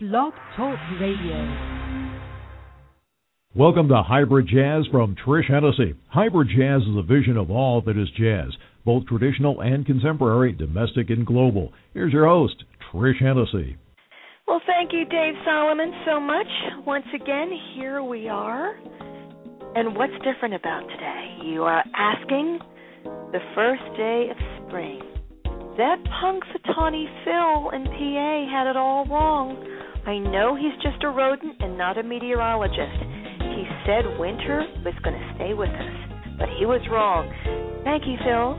Blog Talk Radio. Welcome to Hybrid Jazz from Trish Hennessy. Hybrid Jazz is a vision of all that is jazz, both traditional and contemporary, domestic and global. Here's your host, Trish Hennessy. Well, thank you, Dave Solomon, so much. Once again, here we are. And what's different about today? You are asking the first day of spring. That Punxsutawney Phil in PA had it all wrong. I know he's just a rodent and not a meteorologist. He said winter was going to stay with us, but he was wrong. Thank you, Phil.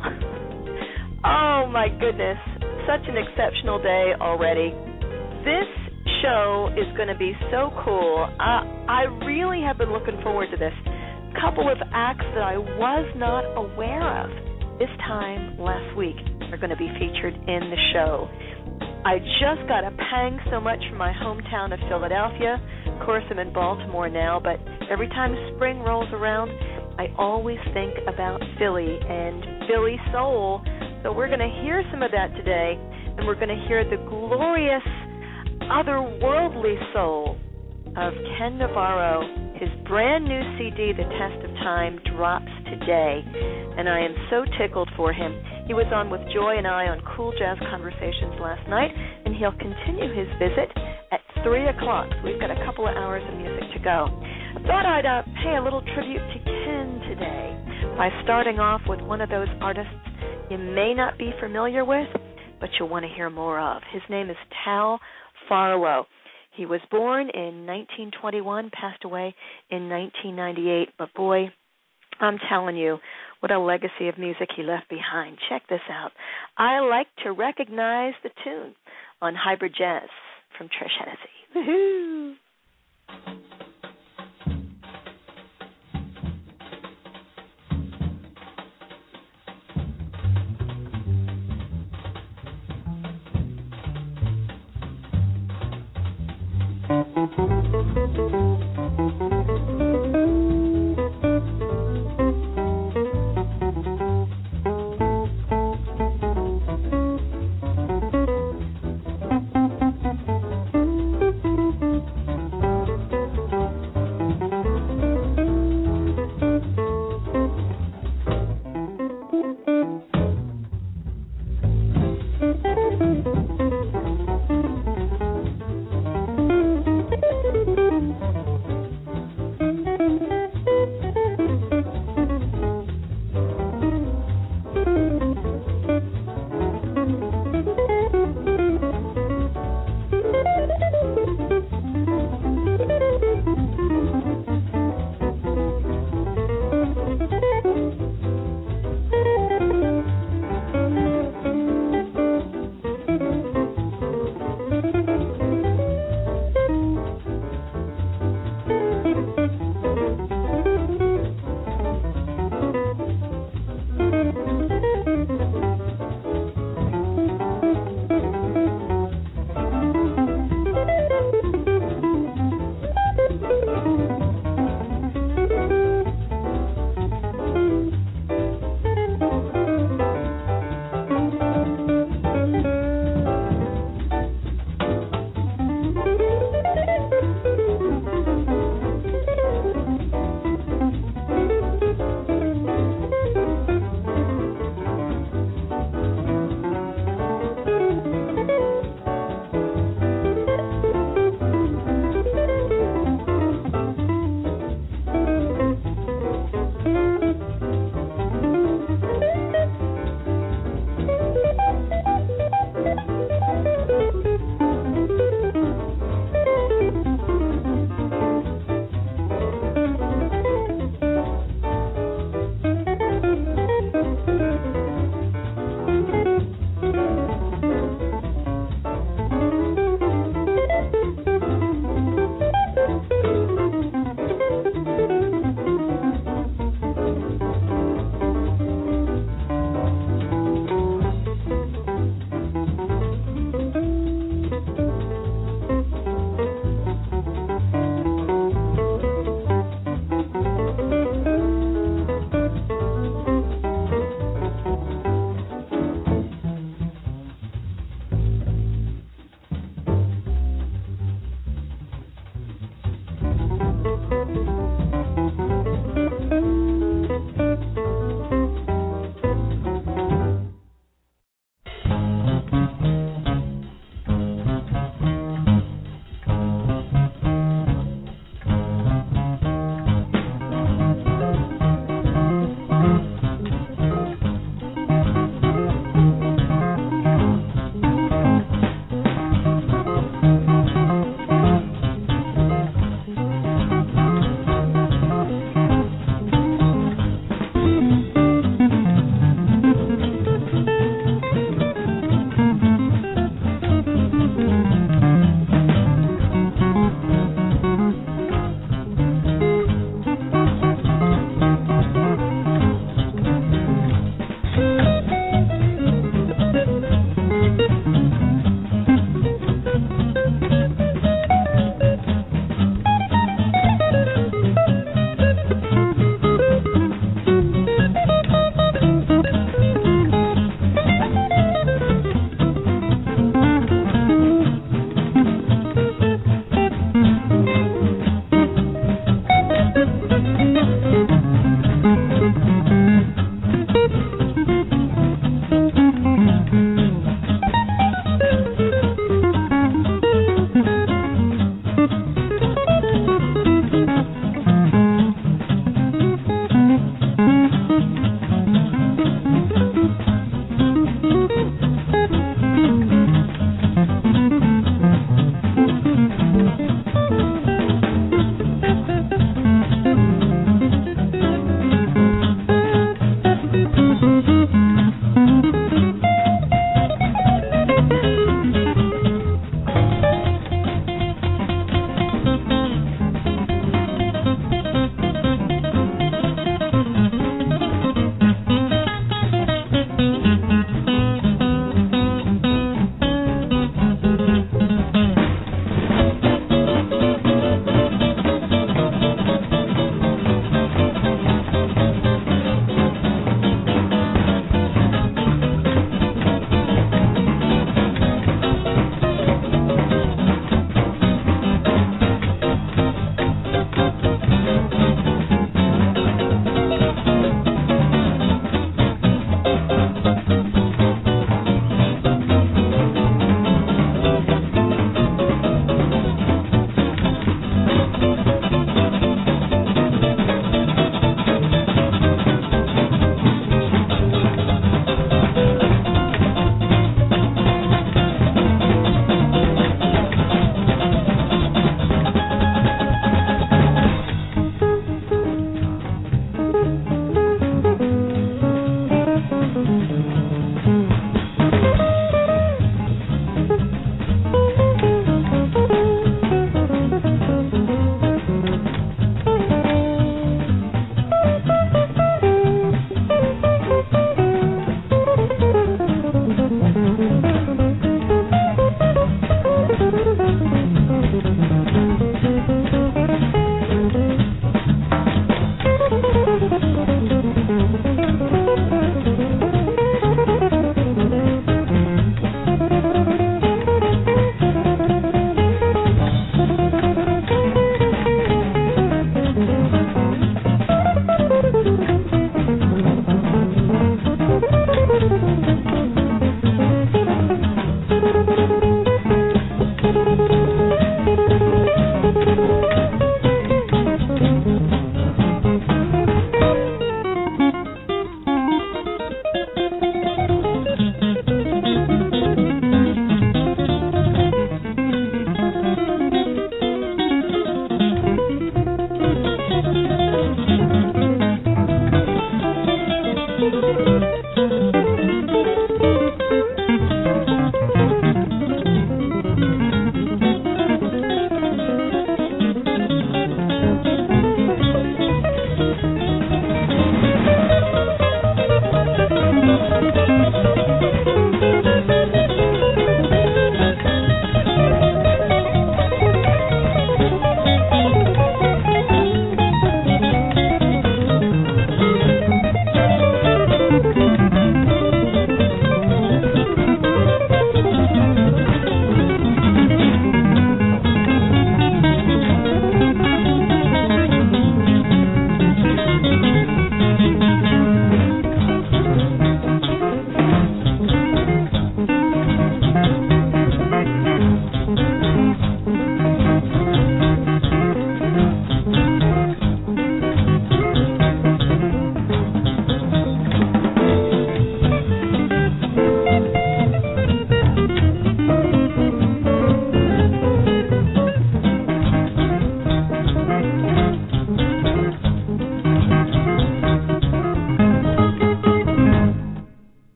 Oh, my goodness. Such an exceptional day already. This show is going to be so cool. I really have been looking forward to this. A couple of acts that I was not aware of this time last week are going to be featured in the show. I just got a pang so much from my hometown of Philadelphia. Of course, I'm in Baltimore now, but every time spring rolls around, I always think about Philly and Philly soul. So we're going to hear some of that today, and we're going to hear the glorious, otherworldly soul of Ken Navarro. His brand new CD, The Test of Time, drops today, and I am so tickled for him. He was on with Joy and I on Cool Jazz Conversations last night, and he'll continue his visit at 3 o'clock. So we've got a couple of hours of music to go. I thought I'd pay a little tribute to Ken today by starting off with one of those artists you may not be familiar with, but you'll want to hear more of. His name is Tal Farlow. He was born in 1921, passed away in 1998, but boy, I'm telling you, what a legacy of music he left behind. Check this out. I Like to Recognize the Tune on Hybrid Jazz from Trish Hennessy. Woohoo!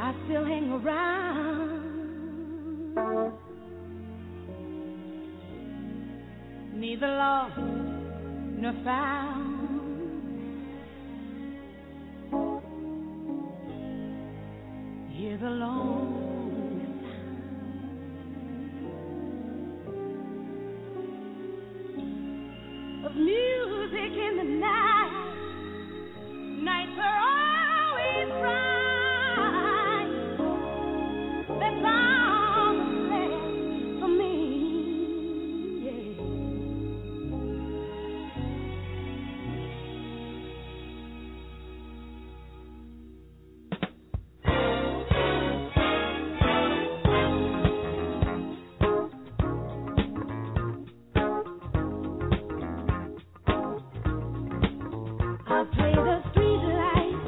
I still hang around. Neither lost nor found. Hear the lonely sound of music in the night. Nights are always bright. That's all that's left for me. Yeah. I'll play the street lights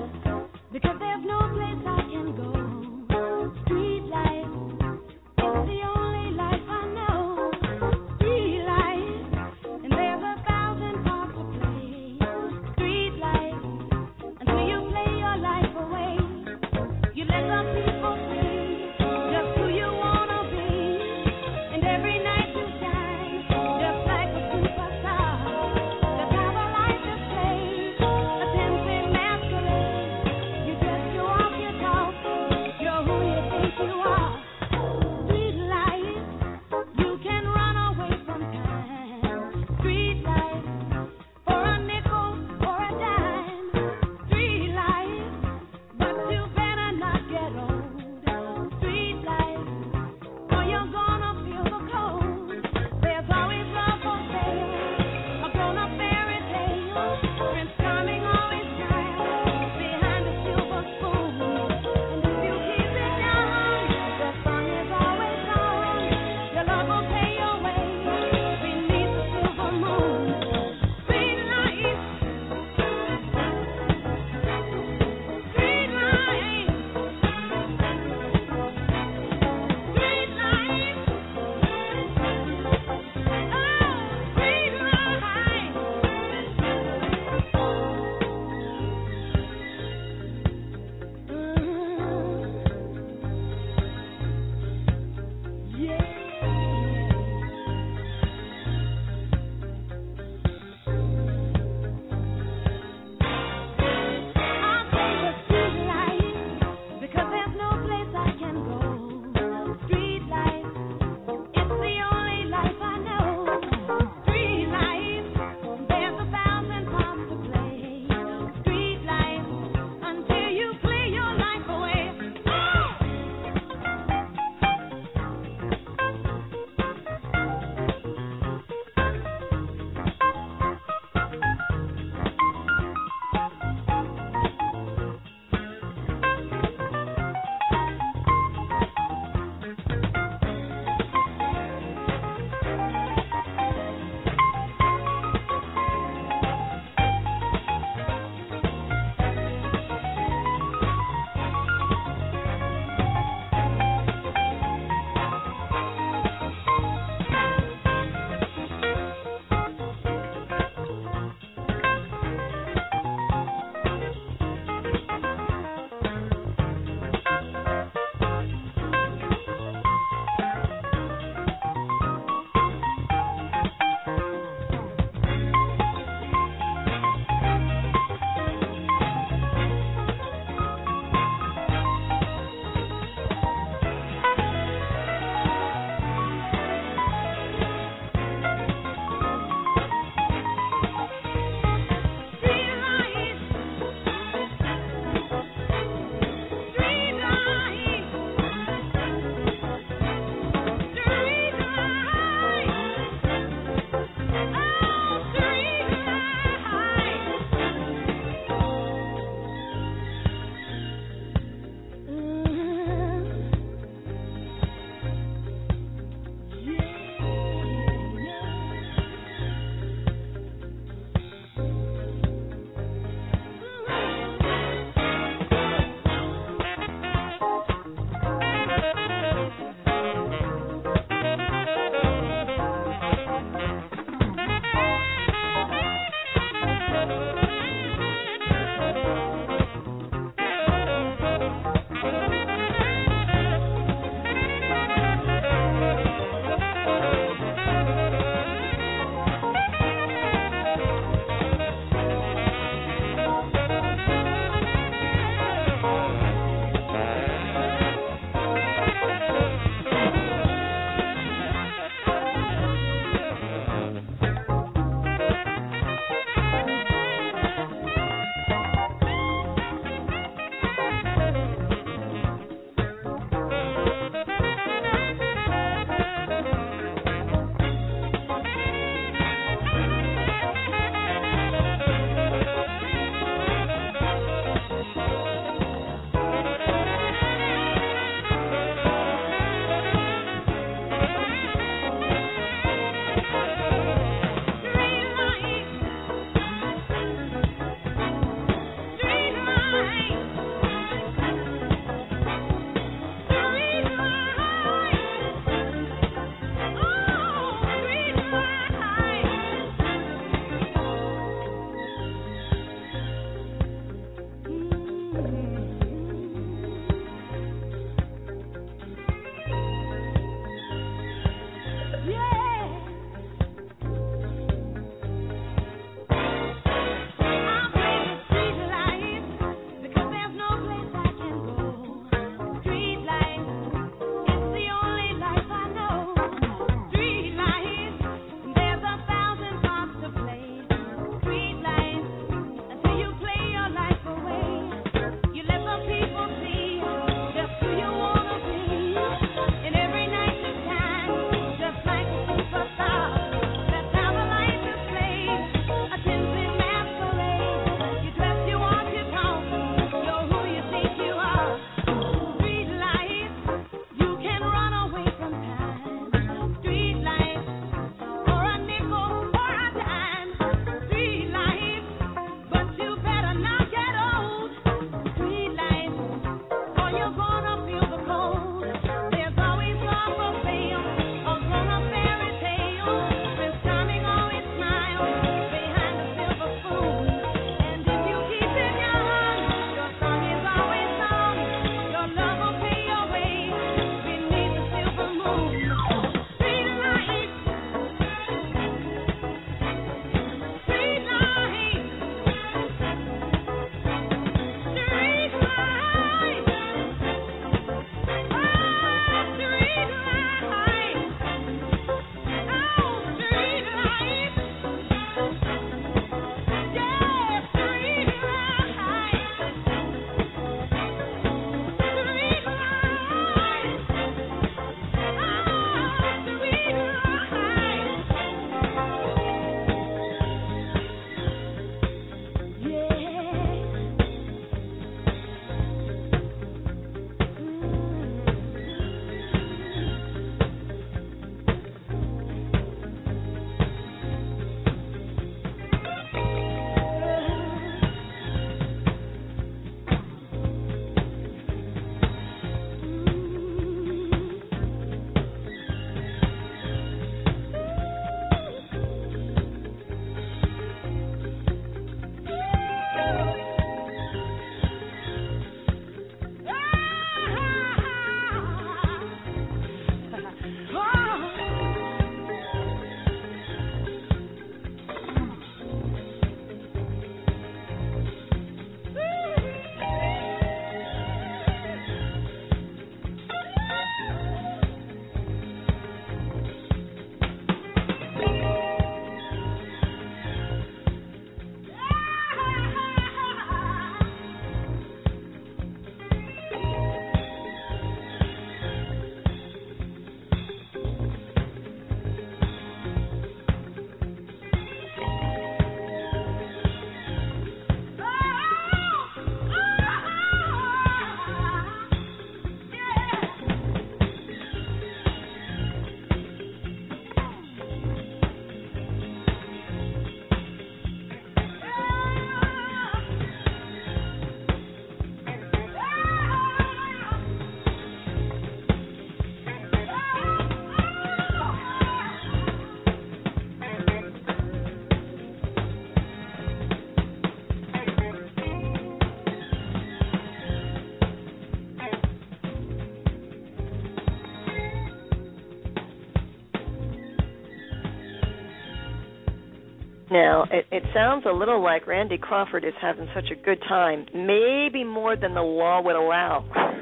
Now, it sounds a little like Randy Crawford is having such a good time, maybe more than the law would allow.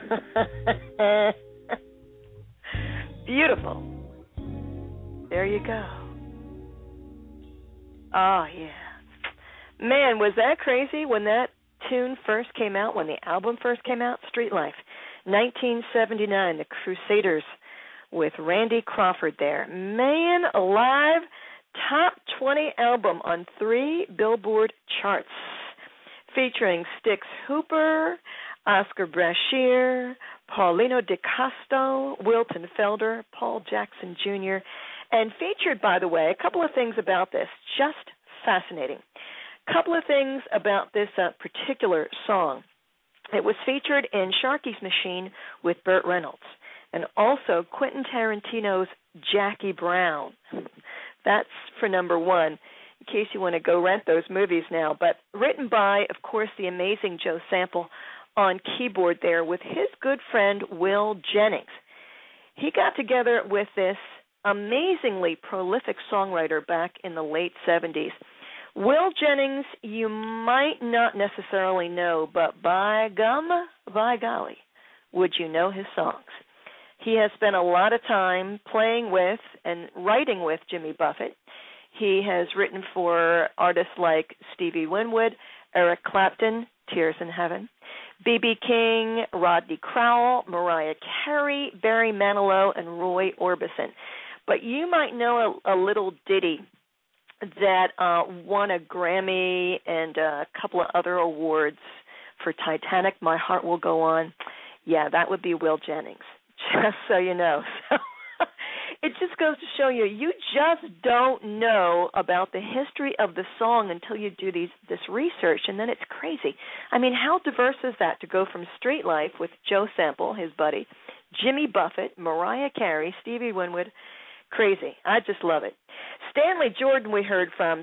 Beautiful. There you go. Oh, yeah. Man, was that crazy when that tune first came out, when the album first came out? Street Life, 1979, the Crusaders with Randy Crawford there. Man alive, top 20 album on 3 Billboard charts, featuring Stix Hooper, Oscar Brashear, Paulino DeCosto, Wilton Felder, Paul Jackson Jr., and featured, by the way, a couple of things about this, just fascinating. Couple of things about this particular song. It was featured in Sharky's Machine with Burt Reynolds, and also Quentin Tarantino's Jackie Brown. That's for number one, in case you want to go rent those movies now. But written by, of course, the amazing Joe Sample on keyboard there with his good friend Will Jennings. He got together with this amazingly prolific songwriter back in the late 70s. Will Jennings, you might not necessarily know, but by gum, by golly, would you know his songs? He has spent a lot of time playing with and writing with Jimmy Buffett. He has written for artists like Stevie Winwood, Eric Clapton, Tears in Heaven, B.B. King, Rodney Crowell, Mariah Carey, Barry Manilow, and Roy Orbison. But you might know a little ditty that won a Grammy and a couple of other awards for Titanic, My Heart Will Go On. Yeah, that would be Will Jennings, just so you know. So it just goes to show you, you just don't know about the history of the song until you do this research, and then it's crazy. I mean, how diverse is that to go from Street Life with Joe Sample, his buddy, Jimmy Buffett, Mariah Carey, Stevie Winwood? Crazy. I just love it. Stanley Jordan we heard from,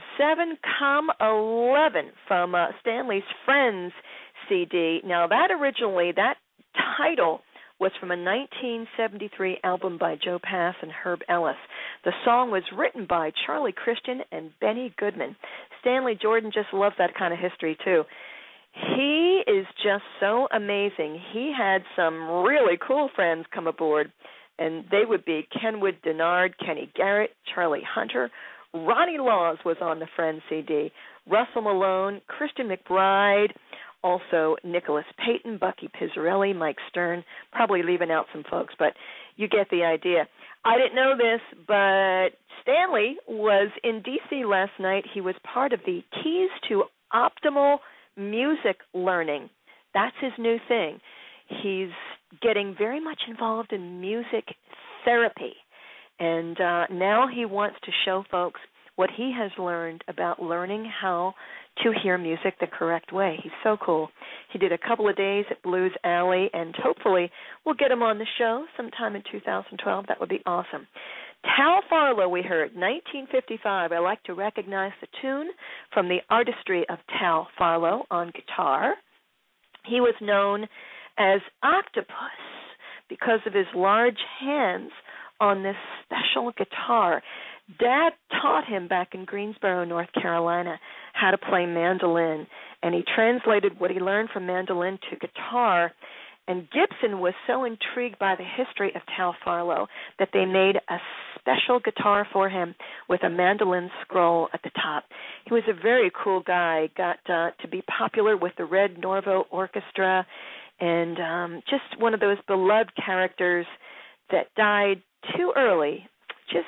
7-11 from Stanley's Friends CD. Now, that title was from a 1973 album by Joe Pass and Herb Ellis. The song was written by Charlie Christian and Benny Goodman. Stanley Jordan just loves that kind of history, too. He is just so amazing. He had some really cool friends come aboard, and they would be Kenwood Denard, Kenny Garrett, Charlie Hunter. Ronnie Laws was on the Friends CD. Russell Malone, Christian McBride, also Nicholas Payton, Bucky Pizzarelli, Mike Stern, probably leaving out some folks, but you get the idea. I didn't know this, but Stanley was in D.C. last night. He was part of the Keys to Optimal Music Learning. That's his new thing. He's getting very much involved in music therapy, and now he wants to show folks what he has learned about learning how to hear music the correct way. He's so cool. He did a couple of days at Blues Alley, and hopefully we'll get him on the show sometime in 2012. That would be awesome. Tal Farlow we heard, 1955. I like to recognize the tune from the artistry of Tal Farlow on guitar. He was known as Octopus because of his large hands on this special guitar. Dad taught him back in Greensboro, North Carolina, how to play mandolin, and he translated what he learned from mandolin to guitar. And Gibson was so intrigued by the history of Tal Farlow that they made a special guitar for him with a mandolin scroll at the top. He was a very cool guy, got to be popular with the Red Norvo Orchestra, and just one of those beloved characters that died too early. Just,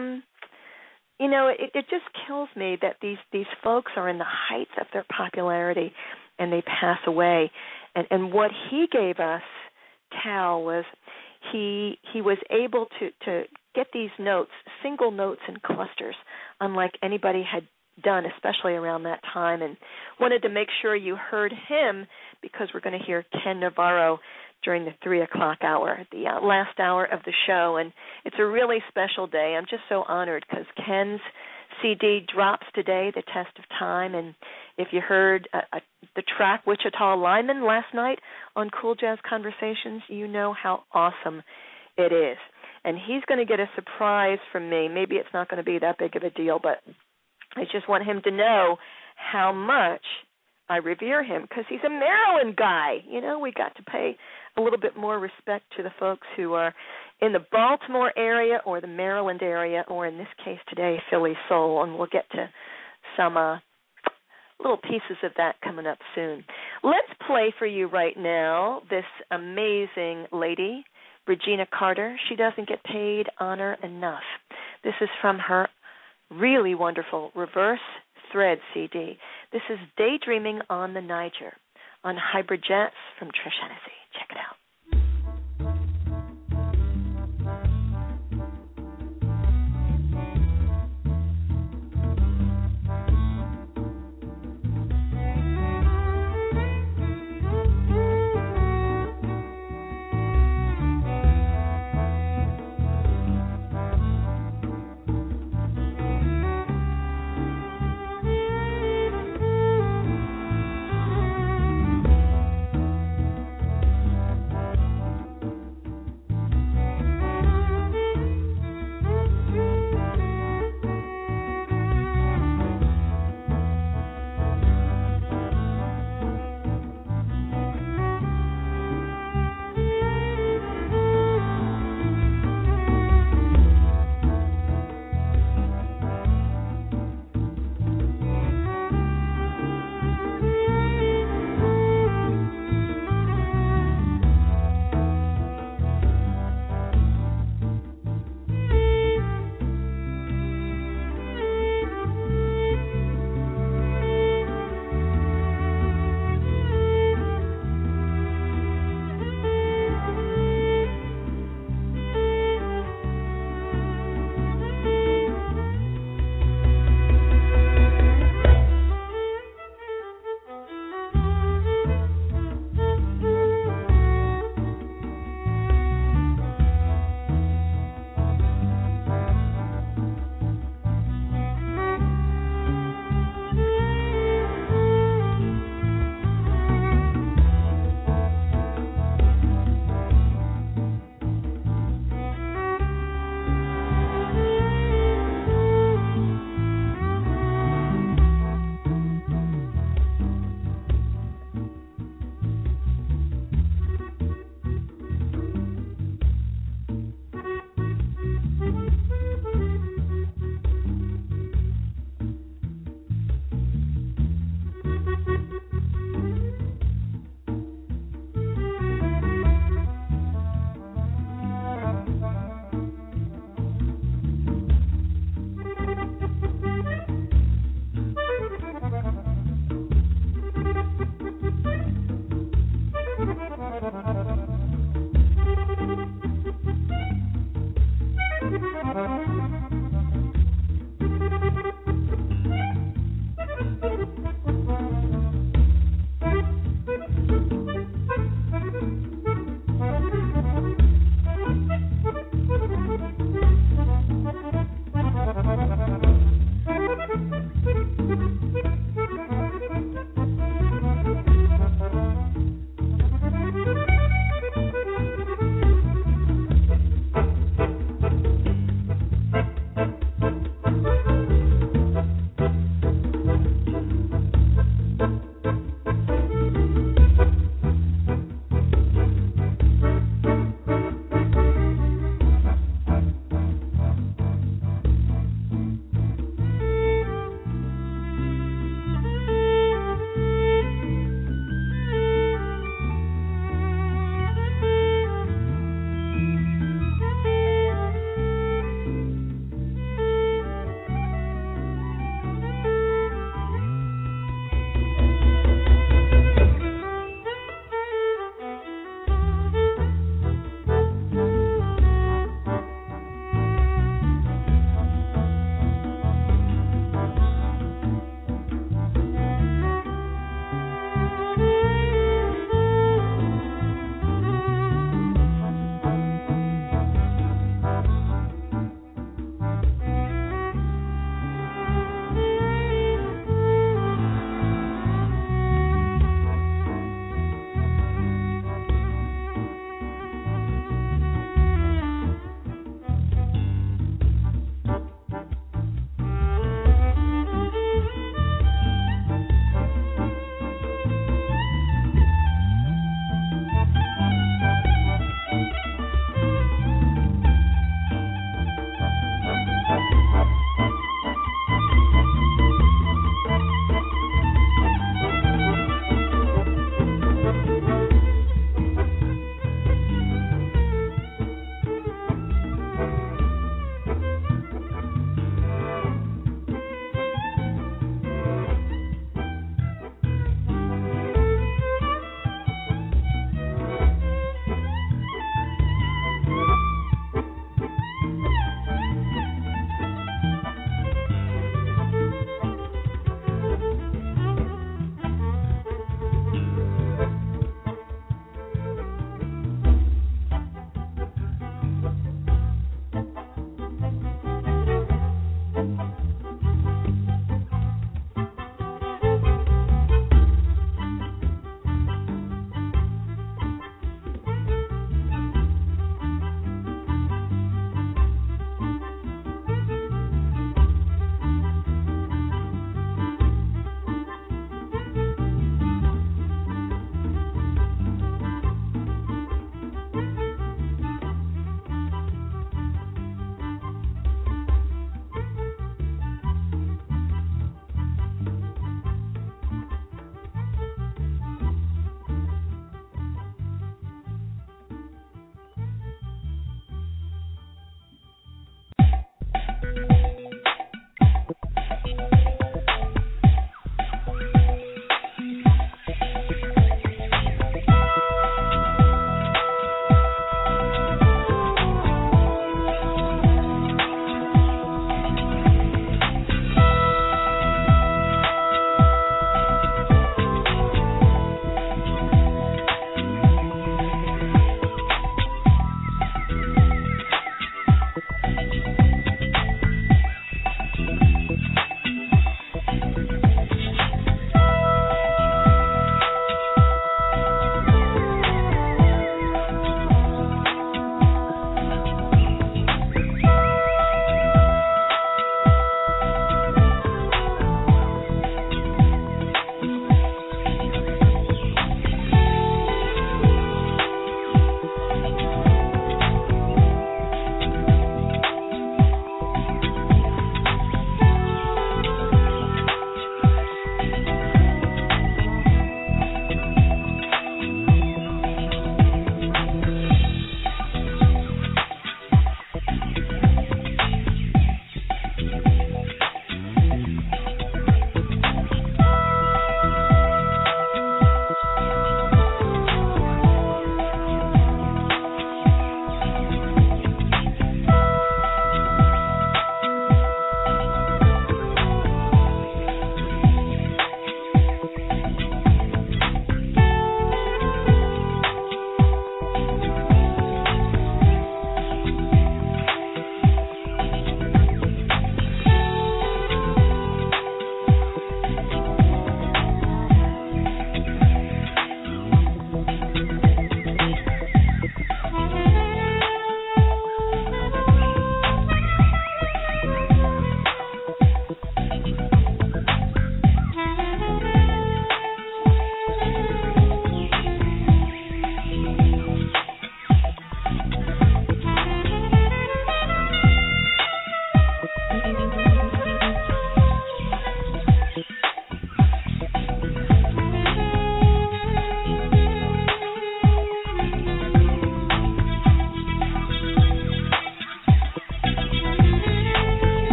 it just kills me that these folks are in the heights of their popularity and they pass away. And what he gave us, Tal, was he was able to get these notes, single notes in clusters, unlike anybody had done, especially around that time, and wanted to make sure you heard him because we're going to hear Ken Navarro during the 3 o'clock hour, the last hour of the show, and it's a really special day. I'm just so honored because Ken's CD drops today, The Test of Time, and if you heard the track Wichita Lineman last night on Cool Jazz Conversations, you know how awesome it is. And he's going to get a surprise from me. Maybe it's not going to be that big of a deal, but I just want him to know how much I revere him because he's a Maryland guy. You know, we got to pay a little bit more respect to the folks who are in the Baltimore area or the Maryland area, or in this case today, Philly Soul, and we'll get to some little pieces of that coming up soon. Let's play for you right now this amazing lady, Regina Carter. She doesn't get paid honor enough. This is from her really wonderful Reverse Thread CD. This is Daydreaming on the Niger on Hybrid Jazz from Trish Hennessy. Check it out.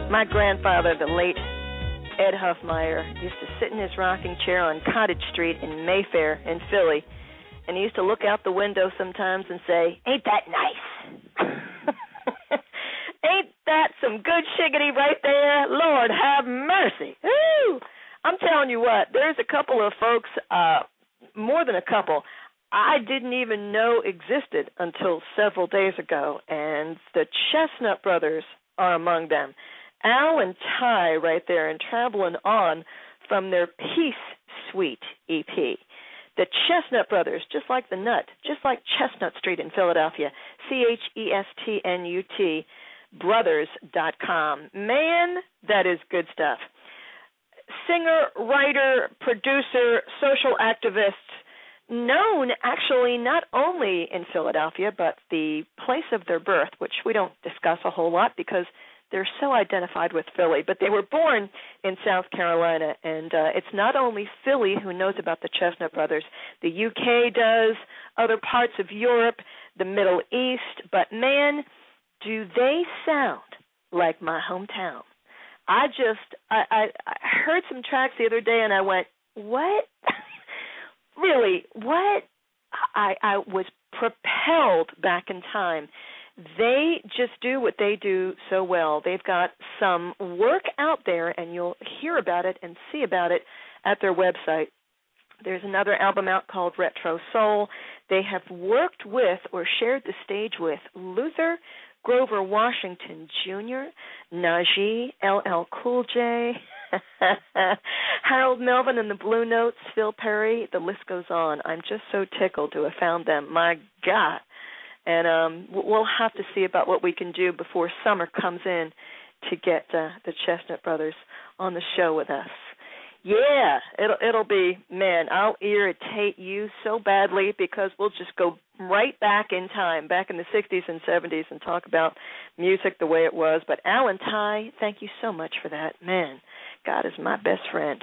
My grandfather, the late Ed Huffmeyer, used to sit in his rocking chair on Cottage Street in Mayfair in Philly, and he used to look out the window sometimes and say, "Ain't that nice? Ain't that some good shiggity right there? Lord have mercy." Woo! I'm telling you what, there's a couple of folks, more than a couple, I didn't even know existed until several days ago, and the Chestnut Brothers are among them. Al and Ty right there, and Traveling On from their Peace Suite EP. The Chestnut Brothers, just like the nut, just like Chestnut Street in Philadelphia, CHESTNUT, brothers.com. Man, that is good stuff. Singer, writer, producer, social activist, known actually not only in Philadelphia, but the place of their birth, which we don't discuss a whole lot because they're so identified with Philly, but they were born in South Carolina, and it's not only Philly who knows about the Chestnut Brothers. The UK does, other parts of Europe, the Middle East, but man, do they sound like my hometown. I heard some tracks the other day, and I went, what? Really, what? I was propelled back in time. They just do what they do so well. They've got some work out there, and you'll hear about it and see about it at their website. There's another album out called Retro Soul. They have worked with or shared the stage with Luther, Grover Washington Jr., Najee, LL Cool J, Harold Melvin and the Blue Notes, Phil Perry, the list goes on. I'm just so tickled to have found them. My God. And we'll have to see about what we can do before summer comes in to get the Chestnut Brothers on the show with us. Yeah, it'll be, man, I'll irritate you so badly because we'll just go right back in time, back in the 60s and 70s, and talk about music the way it was. But Alan Ty, thank you so much for that. Man, God is my best friend.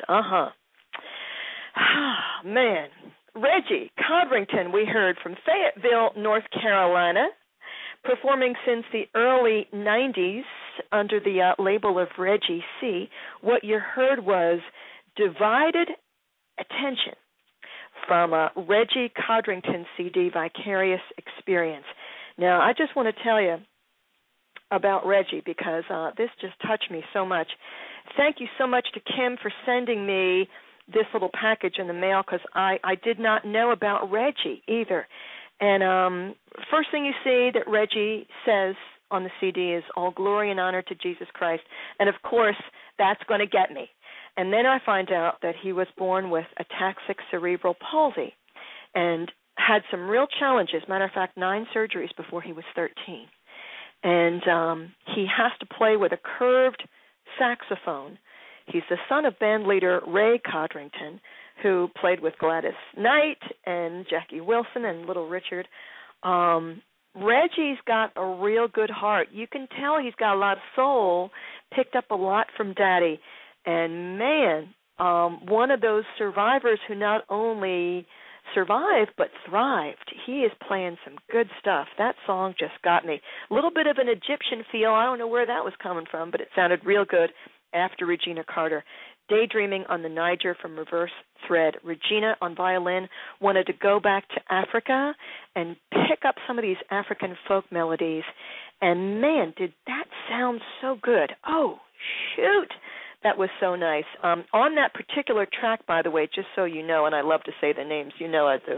Man, Reggie Codrington, we heard from Fayetteville, North Carolina, performing since the early 90s under the label of Reggie C. What you heard was Divided Attention from Reggie Codrington's CD, Vicarious Experience. Now, I just want to tell you about Reggie because this just touched me so much. Thank you so much to Kim for sending me this little package in the mail because I did not know about Reggie either. And first thing you see that Reggie says on the CD is all glory and honor to Jesus Christ. And, of course, that's going to get me. And then I find out that he was born with ataxic cerebral palsy and had some real challenges. Matter of fact, 9 surgeries before he was 13. And he has to play with a curved saxophone. He's the son of band leader Ray Codrington, who played with Gladys Knight and Jackie Wilson and Little Richard. Reggie's got a real good heart. You can tell he's got a lot of soul, picked up a lot from Daddy. And, man, one of those survivors who not only survived but thrived. He is playing some good stuff. That song just got me. A little bit of an Egyptian feel. I don't know where that was coming from, but it sounded real good after Regina Carter. Daydreaming on the Niger from Reverse Thread. Regina on violin wanted to go back to Africa and pick up some of these African folk melodies. And, man, did that sound so good. Oh, shoot. That was so nice. On that particular track, by the way, just so you know, and I love to say the names, you know I do.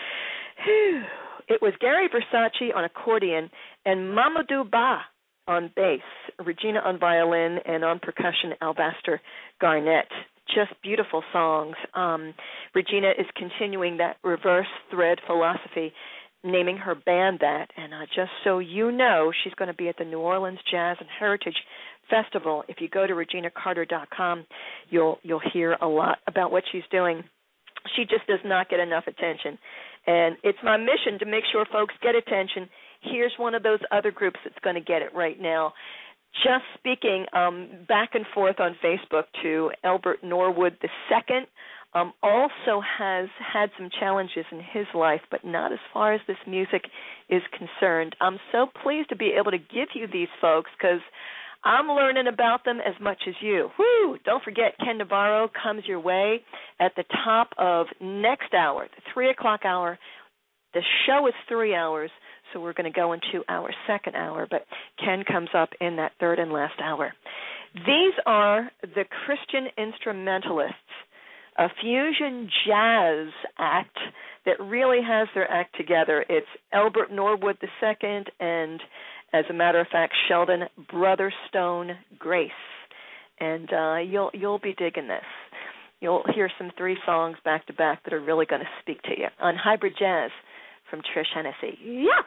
It was Gary Versace on accordion and Mamadou Ba on bass, Regina on violin, and on percussion, Alabaster Garnett. Just beautiful songs. Regina is continuing that reverse thread philosophy, naming her band that, and just so you know, she's going to be at the New Orleans Jazz and Heritage Festival. If you go to reginacarter.com, you'll hear a lot about what she's doing. She just does not get enough attention, and it's my mission to make sure folks get attention. Here's one of those other groups that's going to get it right now. Just speaking back and forth on Facebook to Albert Norwood II, also has had some challenges in his life, but not as far as this music is concerned. I'm so pleased to be able to give you these folks because I'm learning about them as much as you. Woo! Don't forget, Ken Navarro comes your way at the top of next hour, the 3 o'clock hour. The show is 3 hours, so we're going to go into our second hour, but Ken comes up in that third and last hour. These are the Christian Instrumentalists, a fusion jazz act that really has their act together. It's Elbert Norwood II and, as a matter of fact, Sheldon Brotherstone Grace. And you'll be digging this. You'll hear some 3 songs back to back that are really going to speak to you on Hybrid Jazz from Trish Hennessy. Yeah!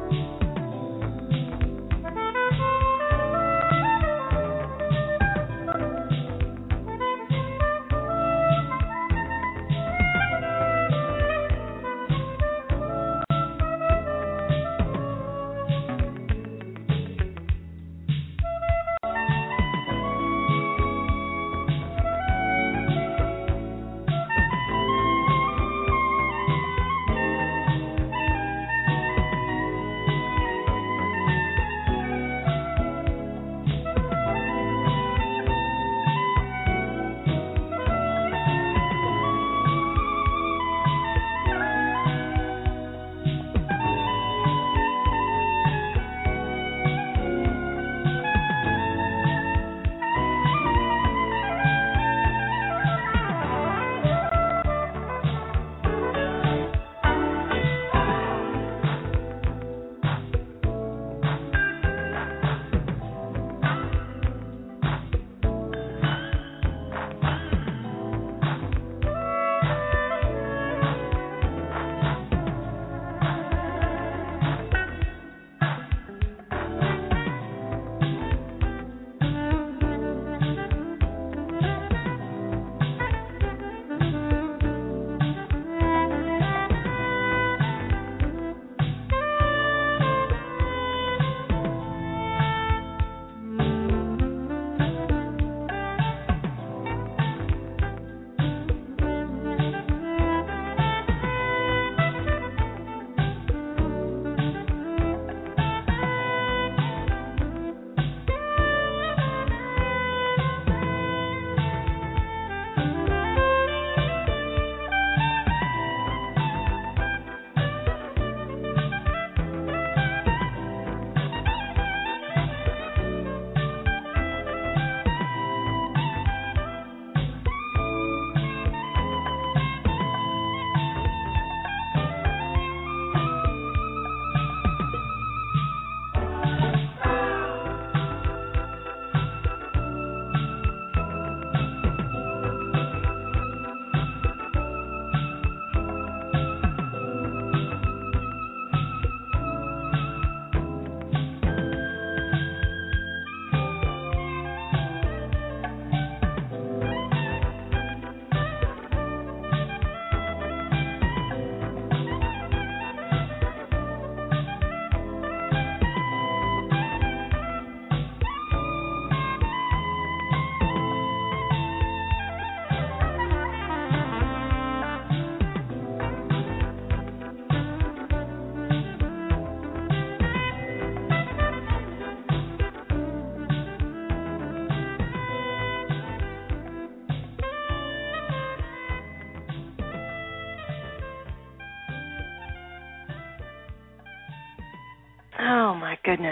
Oh, my goodness.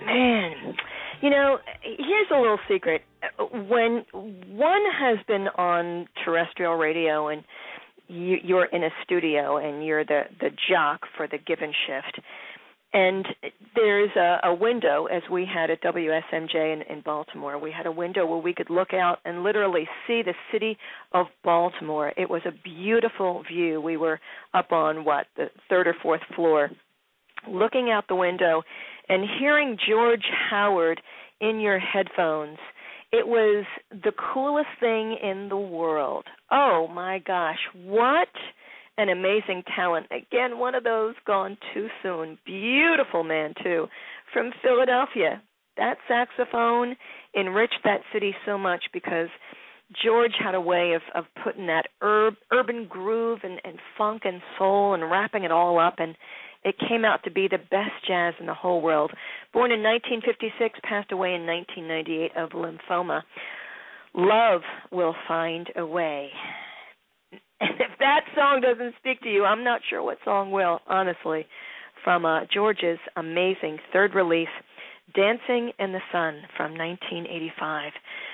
Man. You know, here's a little secret. When one has been on terrestrial radio and you're in a studio and you're the jock for the given shift, and there's a window, as we had at WSMJ in Baltimore. We had a window where we could look out and literally see the city of Baltimore. It was a beautiful view. We were up on, the third or fourth floor, looking out the window and hearing George Howard in your headphones. It was the coolest thing in the world. Oh, my gosh, what an amazing talent. Again, one of those gone too soon. Beautiful man, too, from Philadelphia. That saxophone enriched that city so much because George had a way of putting that urban groove and funk and soul and wrapping it all up, and it came out to be the best jazz in the whole world. Born in 1956, passed away in 1998 of lymphoma. Love will find a way. And if that song doesn't speak to you, I'm not sure what song will, honestly, from George's amazing third release, Dancing in the Sun from 1985.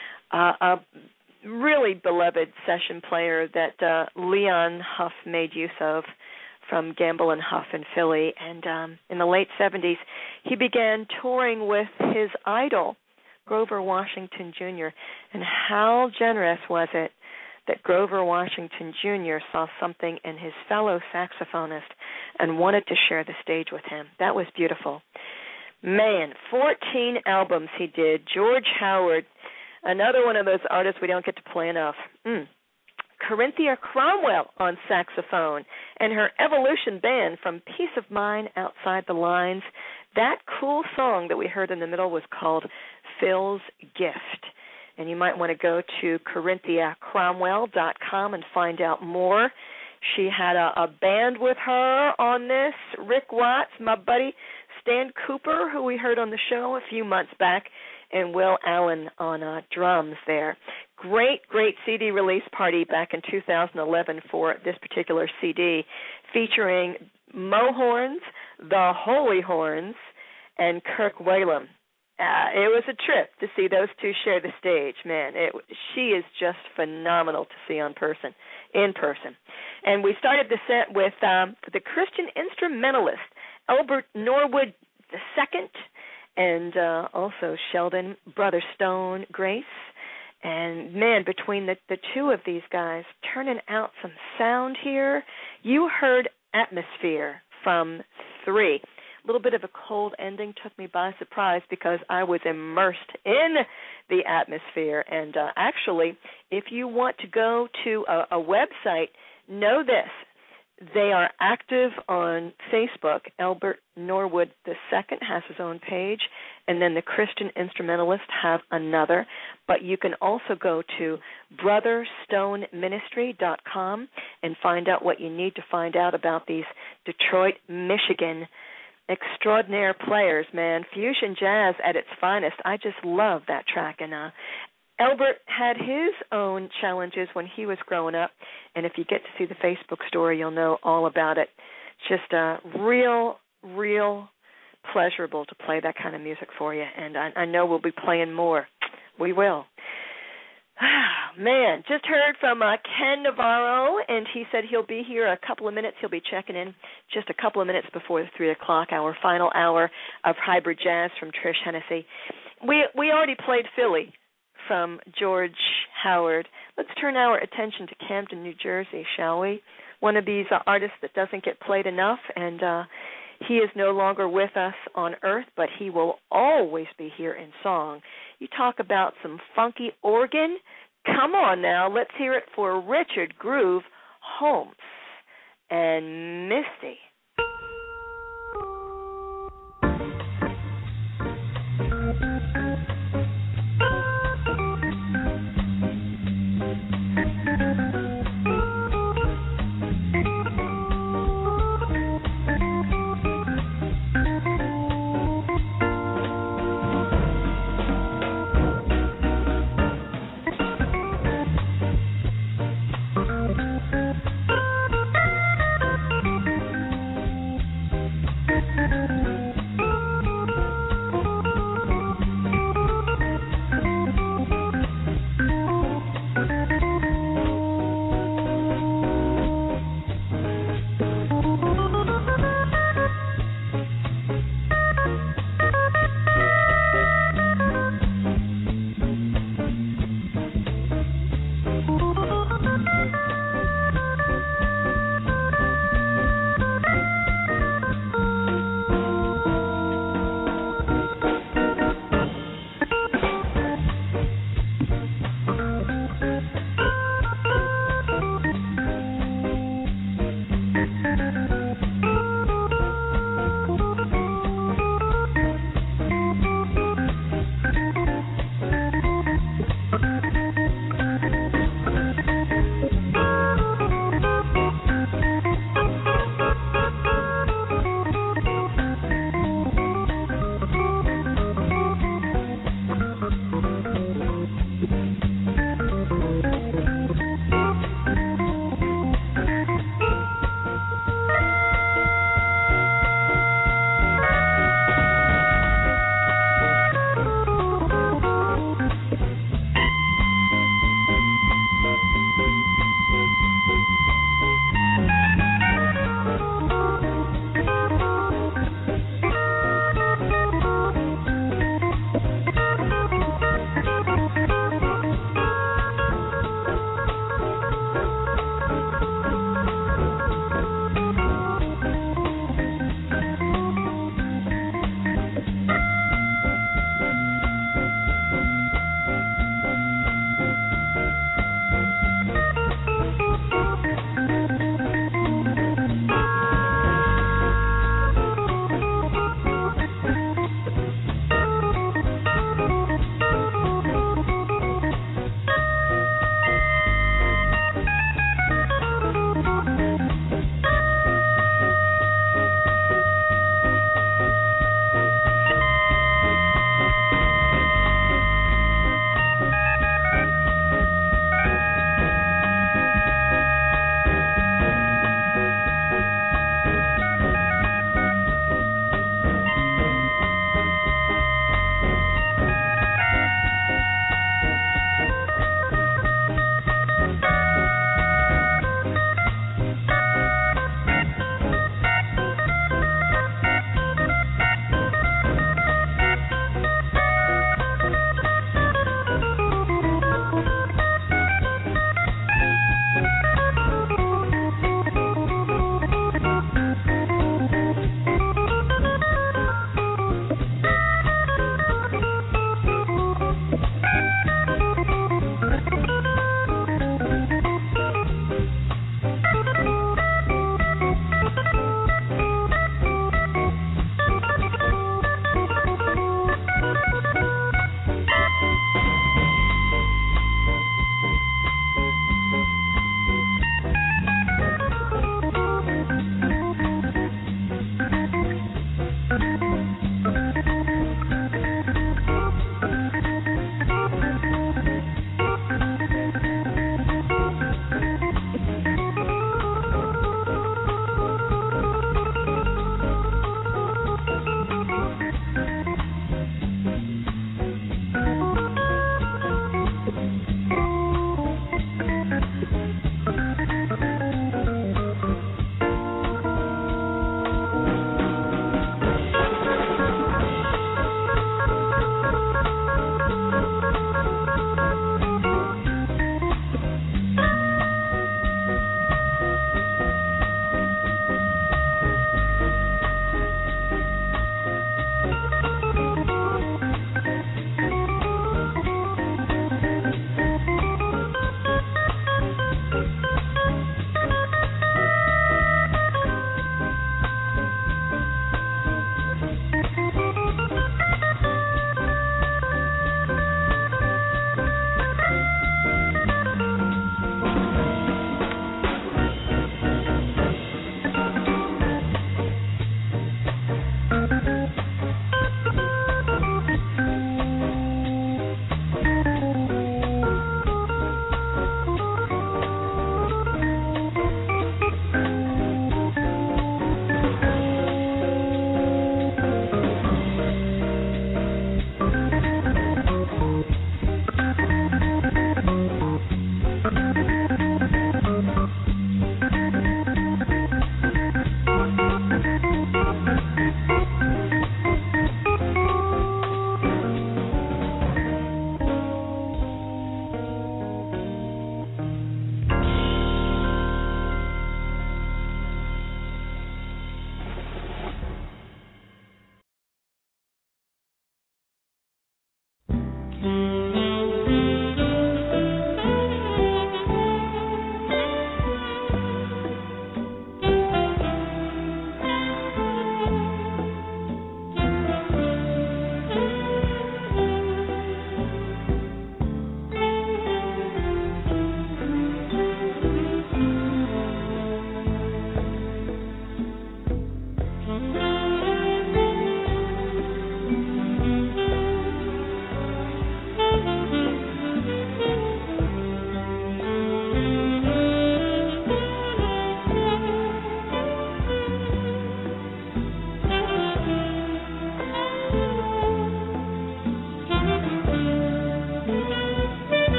A really beloved session player that Leon Huff made use of from Gamble and Huff in Philly. And in the late 70s, he began touring with his idol, Grover Washington Jr. And how generous was it that Grover Washington Jr. saw something in his fellow saxophonist and wanted to share the stage with him. That was beautiful. Man, 14 albums he did. George Howard, another one of those artists we don't get to play enough. Corinthia Cromwell on saxophone, and her Evolution Band from Peace of Mind Outside the Lines. That cool song that we heard in the middle was called Phil's Gift. And you might want to go to CorinthiaCromwell.com and find out more. She had a band with her on this. Rick Watts, my buddy, Stan Cooper, who we heard on the show a few months back, and Will Allen on drums there. Great CD release party back in 2011 for this particular CD, featuring Mo Horns, the Holy Horns, and Kirk Whalum. It was a trip to see those two share the stage, man. She is just phenomenal to see in person. And we started the set with the Christian instrumentalist, Albert Norwood II, and also Sheldon Brother Stone Grace. And, man, between the two of these guys turning out some sound here, you heard Atmosphere from 3. A little bit of a cold ending took me by surprise because I was immersed in the atmosphere. And actually, if you want to go to a website, know this. They are active on Facebook. Albert Norwood II has his own page, and then the Christian Instrumentalists have another. But you can also go to brotherstoneministry.com and find out what you need to find out about these Detroit, Michigan extraordinaire players, man. Fusion jazz at its finest. I just love that track. And Albert had his own challenges when he was growing up, and if you get to see the Facebook story, you'll know all about it. Just real pleasurable to play that kind of music for you, and I know we'll be playing more. We will. Man, just heard from Ken Navarro, and he said he'll be here a couple of minutes. He'll be checking in just a couple of minutes before the 3 o'clock, our final hour of Hybrid Jazz from Trish Hennessy. We already played Philly from George Howard. Let's turn our attention to Camden, New Jersey, shall we? One of these artists that doesn't get played enough, and he is no longer with us on earth, but he will always be here in song. You talk about some funky organ. Come on now, let's hear it for Richard Groove Holmes and Misty.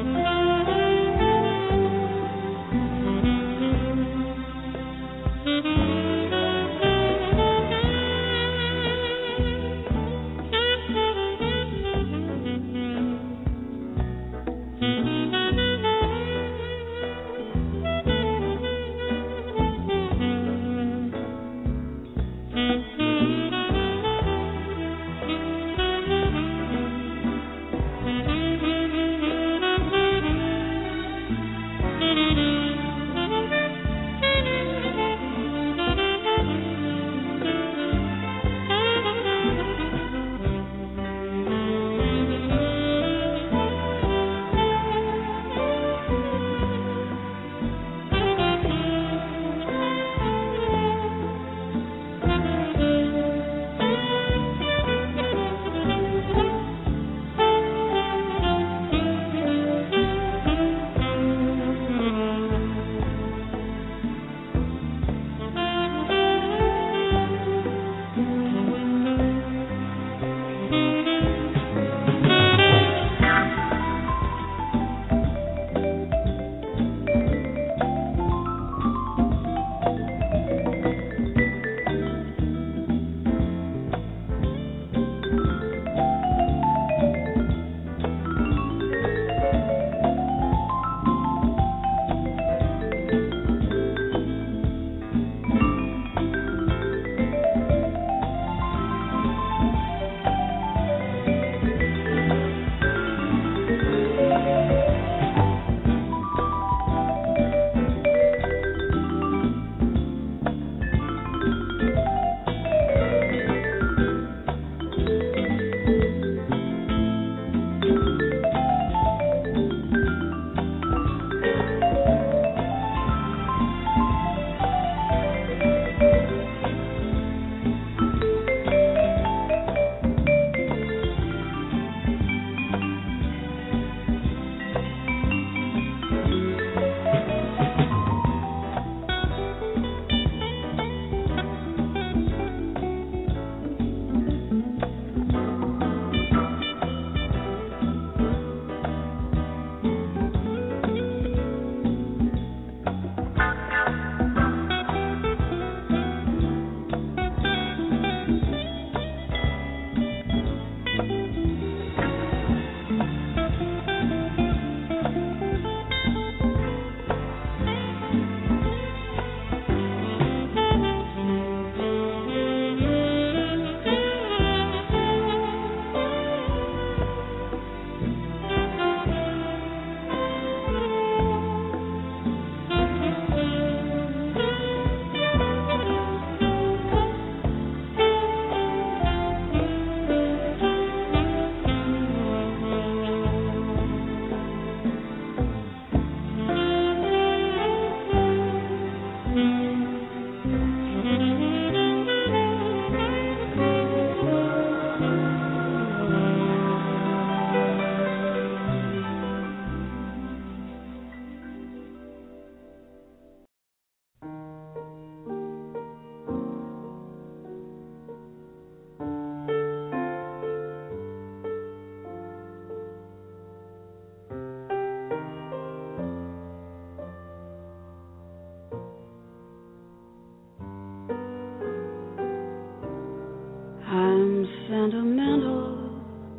sentimental,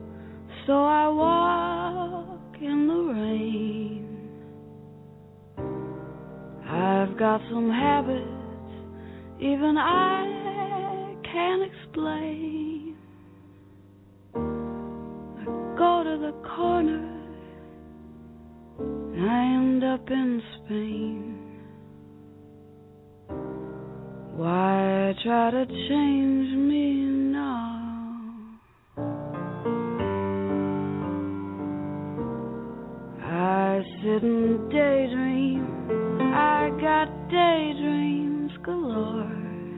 so I walk in the rain. I've got some habits even I can't explain. I go to the corner and I end up in Spain. Why try to change me now? I sit and daydream. I got daydreams galore.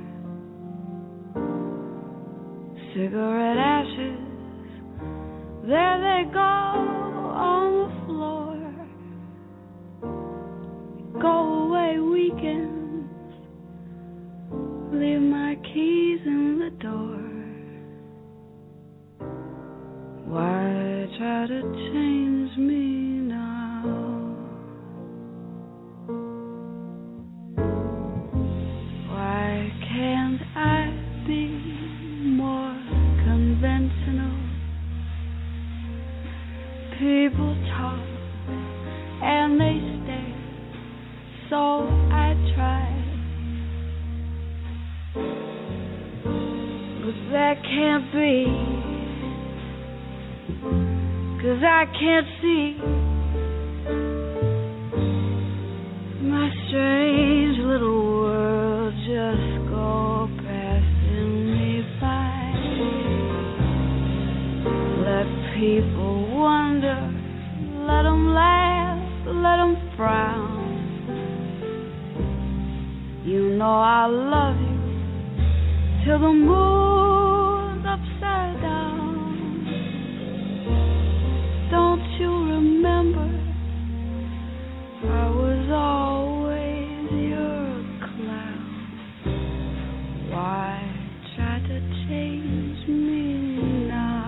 Cigarette ashes, there they go on the floor. Go away weekends, leave my keys in the door. Why try to change me now? can't be, 'cause I can't see my strange little world just go passing me by. Let people wonder, let them laugh, let them frown. You know I love you till the moon's upside down. Don't you remember I was always your clown? Why try to change me now?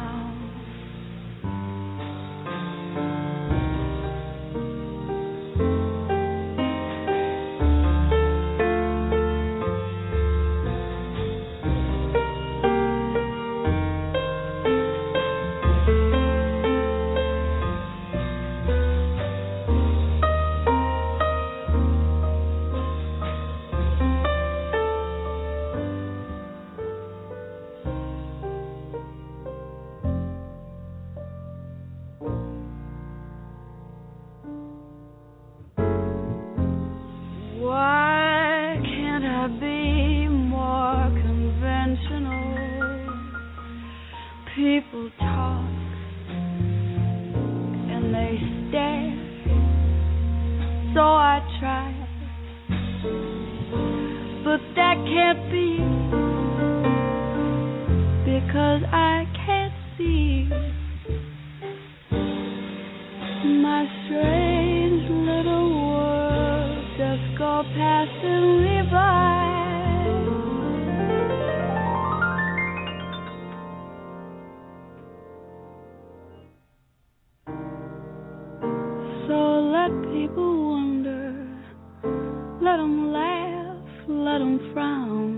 Why can't I be more conventional? People talk and they stare, so I try, but that can't be, because I can't see my strange little world just go passing me by. So let people wonder, let them laugh, let them frown.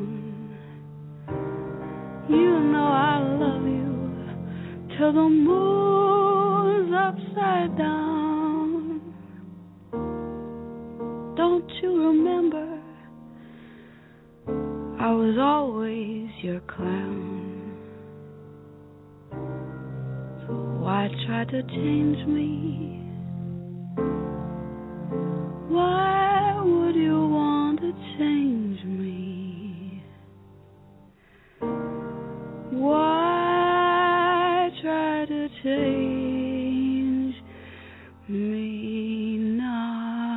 You know I love you till the moon's upside down. Don't you remember I was always your clown? So why try to change me? Why would you want to change me? Why try to change me now?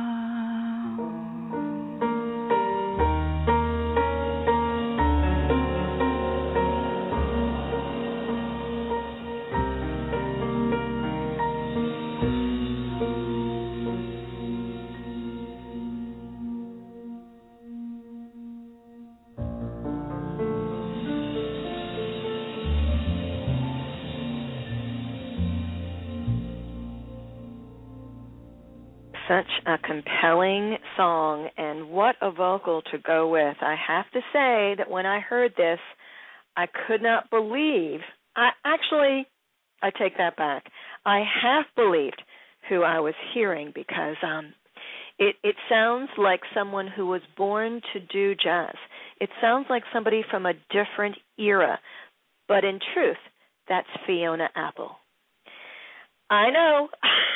Such a compelling song, and what a vocal to go with. I have to say that when I heard this, I could not believe. I take that back. I half believed who I was hearing, because it sounds like someone who was born to do jazz. It sounds like somebody from a different era, but in truth, that's Fiona Apple. I know.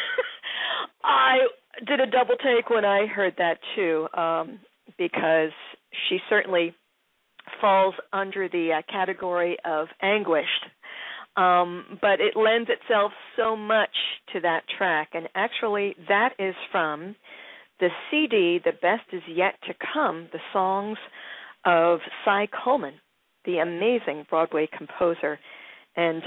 I did a double take when I heard that too, because she certainly falls under the category of anguished, but it lends itself so much to that track. And actually, that is from the CD, The Best Is Yet to Come, the songs of Cy Coleman, the amazing Broadway composer. And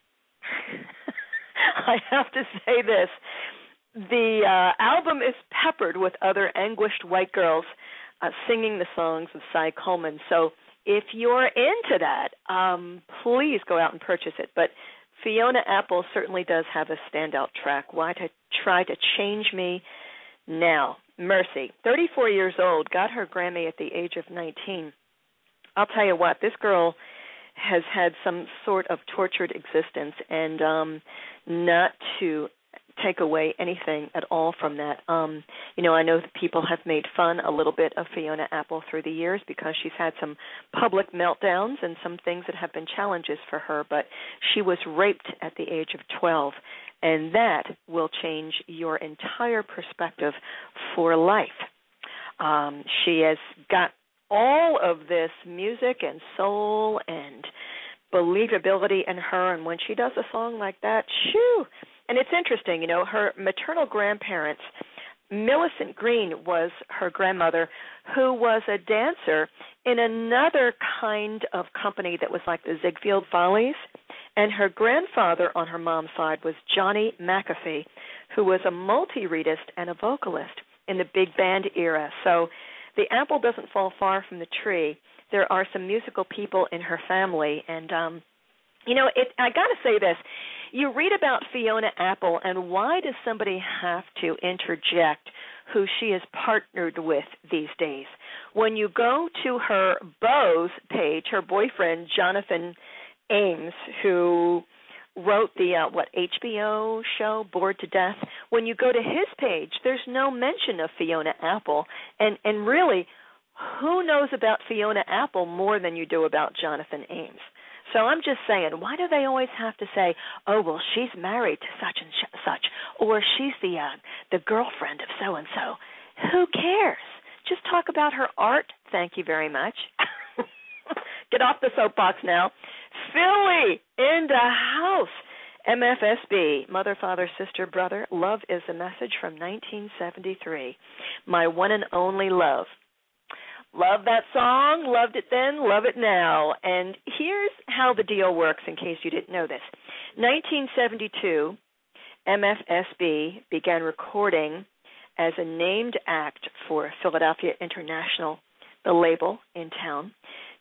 I have to say this. The album is peppered with other anguished white girls singing the songs of Cy Coleman. So if you're into that, please go out and purchase it. But Fiona Apple certainly does have a standout track. Why to Try to Change Me Now? Mercy, 34 years old, got her Grammy at the age of 19. I'll tell you what, this girl has had some sort of tortured existence, and not to take away anything at all from that. I know that people have made fun a little bit of Fiona Apple through the years because she's had some public meltdowns and some things that have been challenges for her, but she was raped at the age of 12, and that will change your entire perspective for life. She has got all of this music and soul and believability in her, and when she does a song like that, shoo! And it's interesting, her maternal grandparents, Millicent Green was her grandmother, who was a dancer in another kind of company that was like the Ziegfeld Follies, and her grandfather on her mom's side was Johnny McAfee, who was a multi-reedist and a vocalist in the big band era. So the apple doesn't fall far from the tree. There are some musical people in her family, and I got to say this. You read about Fiona Apple, and why does somebody have to interject who she is partnered with these days? When you go to her beau's page, her boyfriend, Jonathan Ames, who wrote the, HBO show, Bored to Death, when you go to his page, there's no mention of Fiona Apple, and really, who knows about Fiona Apple more than you do about Jonathan Ames? So I'm just saying, why do they always have to say, oh, well, she's married to such and such, or she's the girlfriend of so-and-so? Who cares? Just talk about her art. Thank you very much. Get off the soapbox now. Philly in the house. MFSB, Mother, Father, Sister, Brother. Love is a Message from 1973. My one and only love. Love that song, loved it then, love it now. And here's how the deal works in case you didn't know this. 1972, MFSB began recording as a named act for Philadelphia International, the label in town.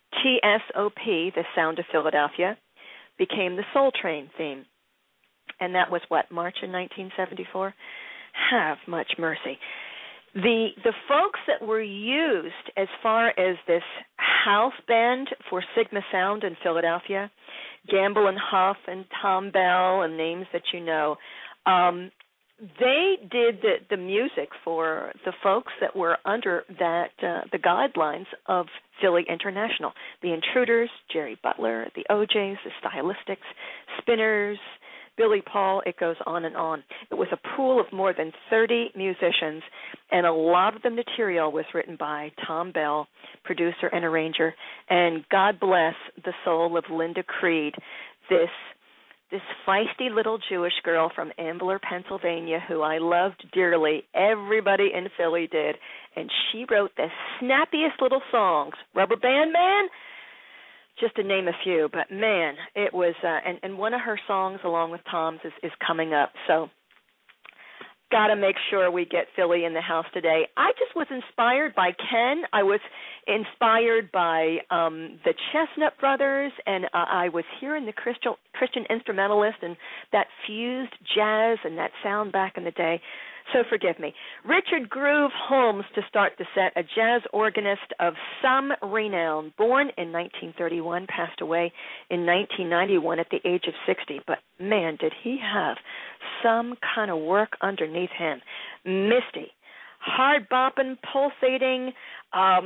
TSOP, the Sound of Philadelphia, became the Soul Train theme. And that was what, March in 1974? Have much mercy. The folks that were used as far as this house band for Sigma Sound in Philadelphia, Gamble and Huff and Tom Bell and names that you know, they did the music for the folks that were under that the guidelines of Philly International. The Intruders, Jerry Butler, the OJs, the Stylistics, Spinners, Billy Paul, it goes on and on. It was a pool of more than 30 musicians, and a lot of the material was written by Tom Bell, producer and arranger, and God bless the soul of Linda Creed, this feisty little Jewish girl from Ambler, Pennsylvania, who I loved dearly. Everybody in Philly did, and she wrote the snappiest little songs. Rubber Band Man? Just to name a few, but man, it was, and one of her songs along with Tom's is coming up, so got to make sure we get Philly in the house today. I just was inspired by Ken. I was inspired by the Chestnut Brothers, and I was hearing the Christian instrumentalist and that fused jazz and that sound back in the day. So forgive me. Richard Groove Holmes to start the set, a jazz organist of some renown, born in 1931, passed away in 1991 at the age of 60. But, man, did he have some kind of work underneath him. Misty, hard-bopping, pulsating, I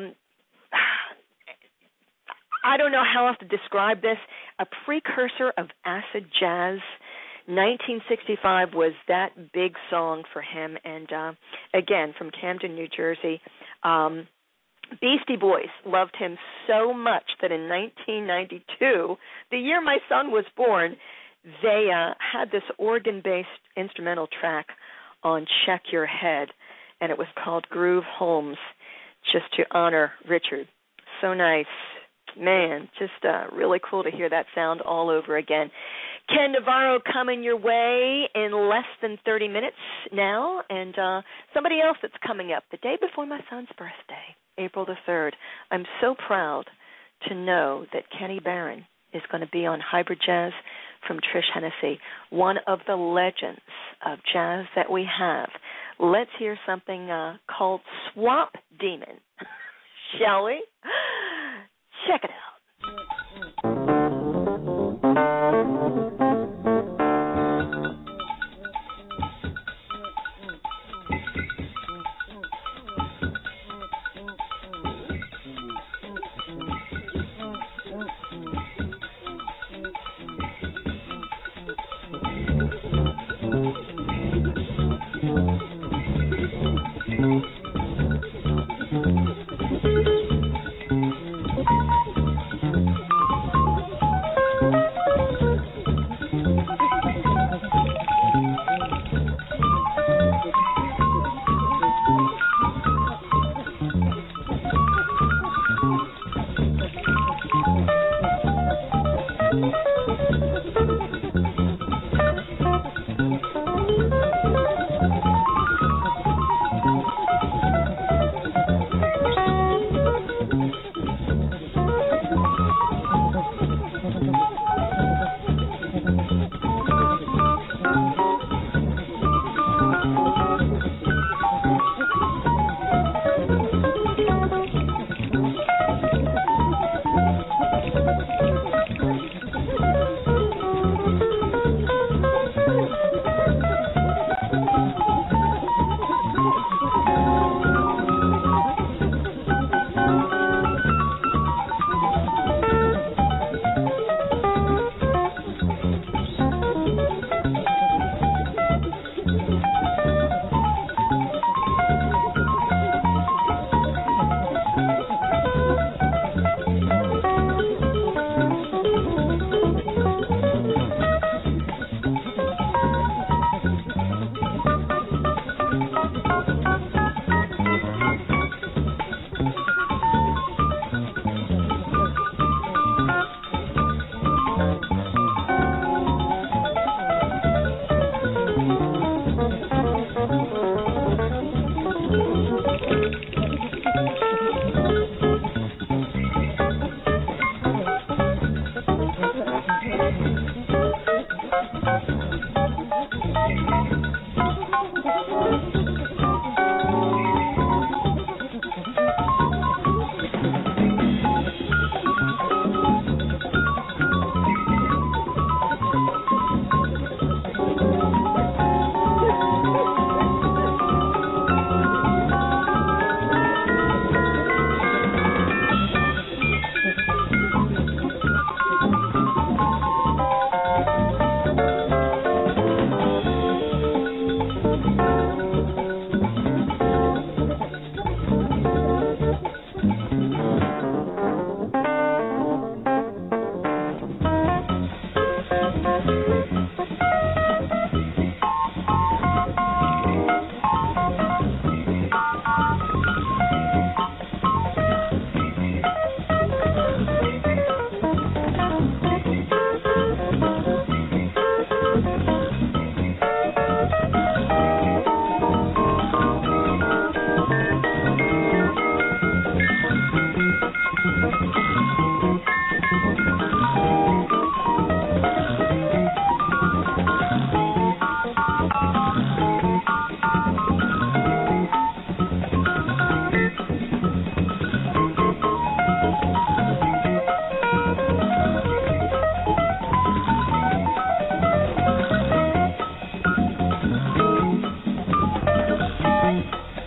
don't know how else to describe this, a precursor of acid jazz. 1965 was that big song for him, and again, from Camden, New Jersey. Beastie Boys loved him so much that in 1992, the year my son was born, they had this organ-based instrumental track on Check Your Head, and it was called Groove Holmes, just to honor Richard. So nice. Man, just really cool to hear that sound all over again. Ken Navarro coming your way in less than 30 minutes now, and somebody else that's coming up the day before my son's birthday, April the 3rd. I'm so proud to know that Kenny Barron is going to be on Hybrid Jazz from Trish Hennessy, one of the legends of jazz that we have. Let's hear something called Swamp Demon, shall we? Check it out.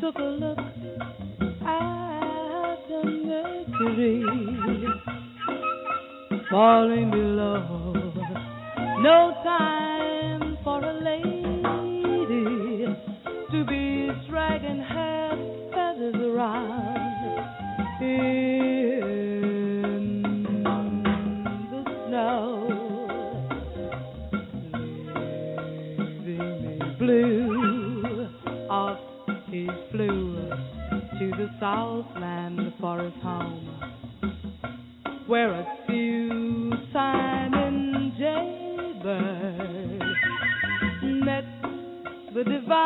took a look at the Mercury falling below. No time for a lady to be dragging her feathers around in the snow, leaving me blue. Off he flew to the Southland for his home, where a few signing jaybirds met the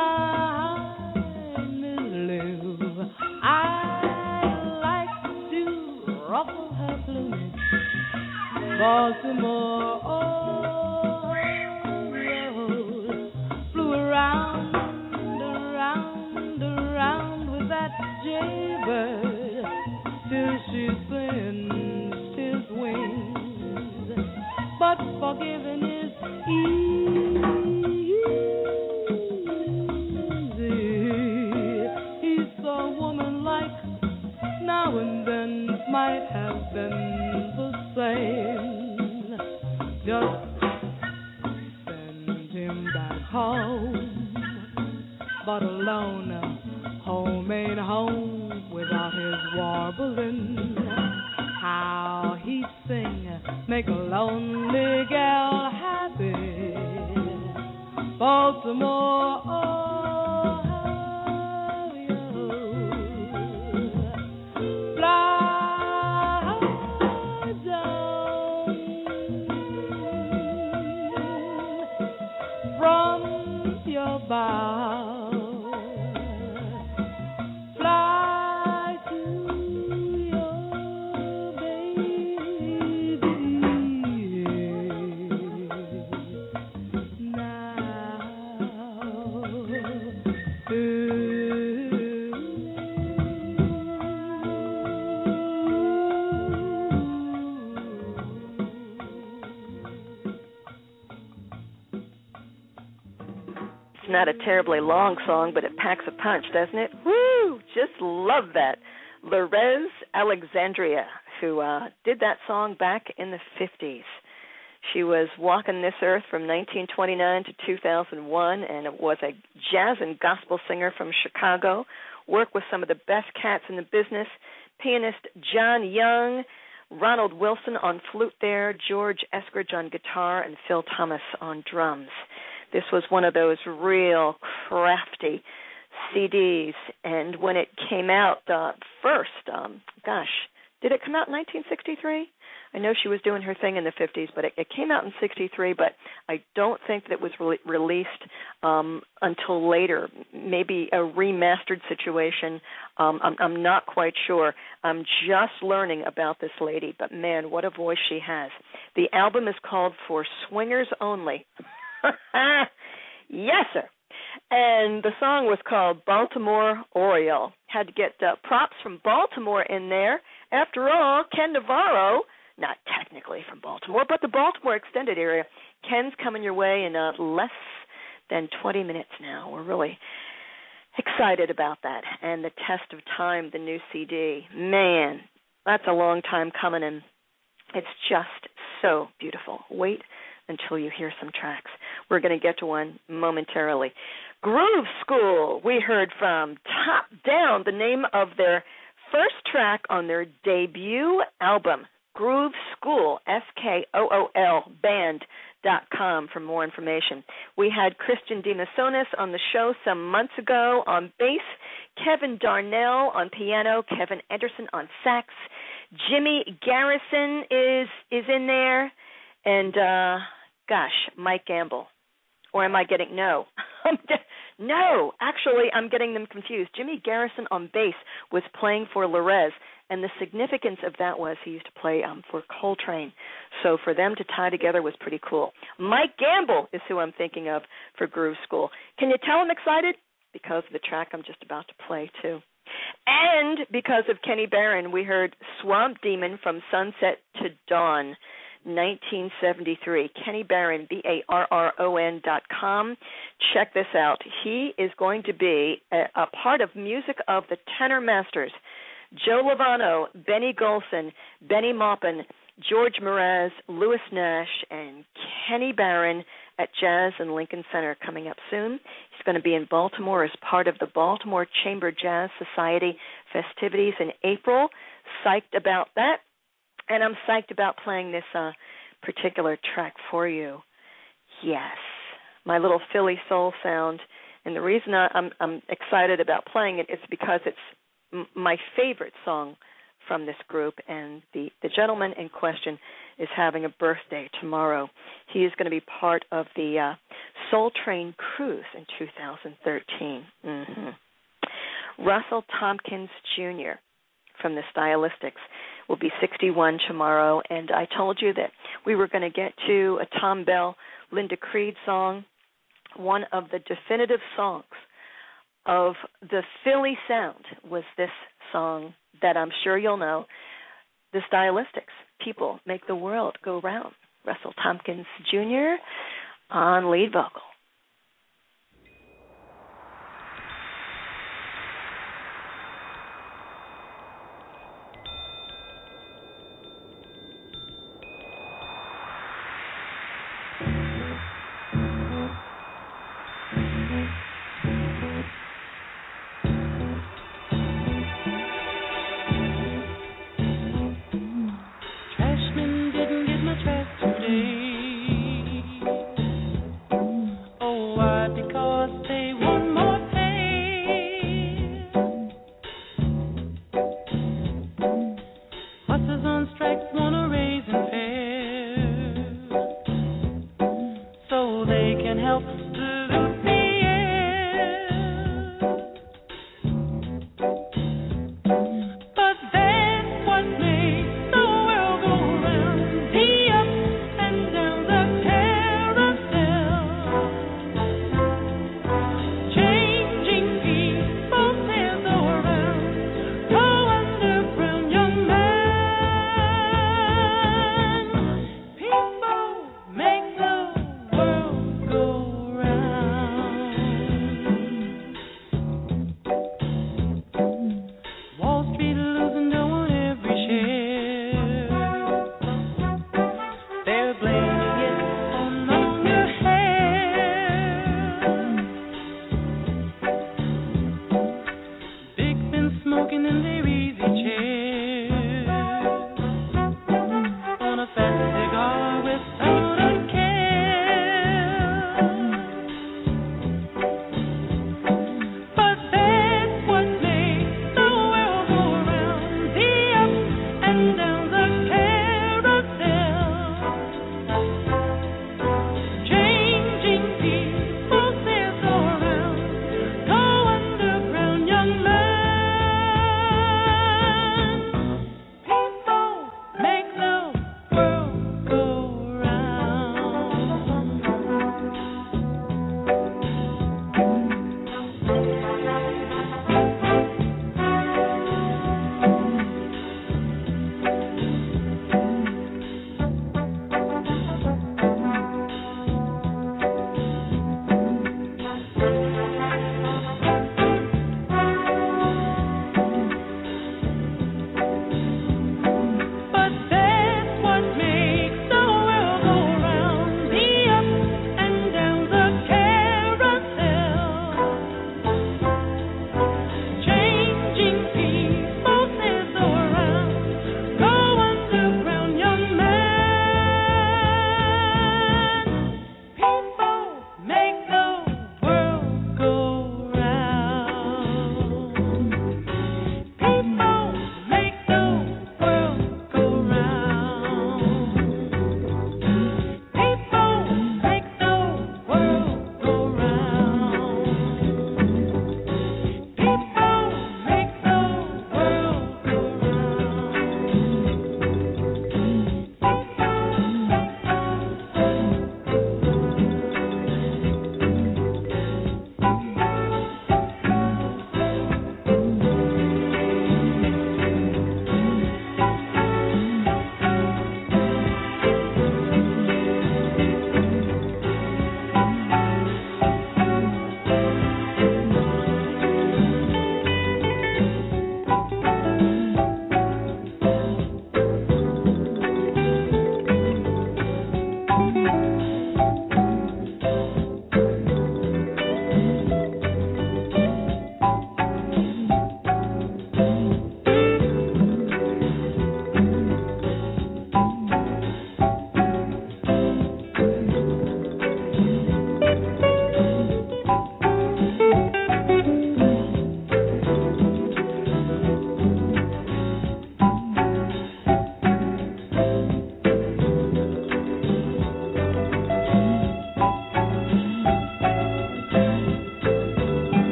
divine Miss Lou. I like to ruffle her plumage, Baltimore Oriole flew around, around, around with that jaybird till she singed his wings. But forgiving is easy. He saw a woman like now and then might have been the same. Just send him back home, but alone, home ain't home without his warbling. How he'd sing, make a lonely gal happy. Baltimore, Ohio, fly down from your bow, fly to your baby now. It's not a terribly long song, but it packs a punch, doesn't it? Woo! Just love that. Lorez Alexandria, who did that song back in the 50s. She was walking this earth from 1929 to 2001, and it was a jazz and gospel singer from Chicago, worked with some of the best cats in the business, pianist John Young, Ronald Wilson on flute there, George Eskridge on guitar, and Phil Thomas on drums. This was one of those real crafty CDs, and when it came out first, did it come out in 1963? I know she was doing her thing in the 50s, but it came out in 63, but I don't think that it was released until later, maybe a remastered situation. I'm not quite sure. I'm just learning about this lady, but man, what a voice she has. The album is called For Swingers Only. Yes, sir. And the song was called Baltimore Oriole. Had to get props from Baltimore in there. After all, Ken Navarro, not technically from Baltimore, but the Baltimore extended area. Ken's coming your way in less than 20 minutes now. We're really excited about that. And The Test of Time, the new CD. Man, that's a long time coming, and it's just so beautiful. Wait until you hear some tracks. We're going to get to one momentarily. Groove School, we heard from Top Down, the name of their first track on their debut album, Groove School, SKOOL, band.com for more information. We had Christian DeMassonis on the show some months ago on bass, Kevin Darnell on piano, Kevin Anderson on sax, Jimmy Garrison is in there, and Mike Gamble. Or am I getting no, actually I'm getting them confused. Jimmy Garrison on bass was playing for Lorez, and the significance of that was he used to play for Coltrane. So for them to tie together was pretty cool. Mike Gamble is who I'm thinking of for Groove School. Can you tell I'm excited? Because of the track I'm just about to play too. And because of Kenny Barron, we heard Swamp Demon from Sunset to Dawn. 1973. Kenny Barron, BARRON.com. Check this out. He is going to be a part of Music of the Tenor Masters. Joe Lovano, Benny Golson, Benny Maupin, George Mraz, Louis Nash, and Kenny Barron at Jazz in Lincoln Center coming up soon. He's going to be in Baltimore as part of the Baltimore Chamber Jazz Society festivities in April. Psyched about that. And I'm psyched about playing this particular track for you. Yes, my little Philly soul sound. And the reason I'm excited about playing it is because it's my favorite song from this group, and the gentleman in question is having a birthday tomorrow. He is going to be part of the Soul Train Cruise in 2013. Russell Tompkins Jr. from the Stylistics will be 61 tomorrow, and I told you that we were going to get to a Tom Bell, Linda Creed song, one of the definitive songs of the Philly sound was this song that I'm sure you'll know, the Stylistics. People Make the World Go Round. Russell Tompkins Jr. on lead vocal.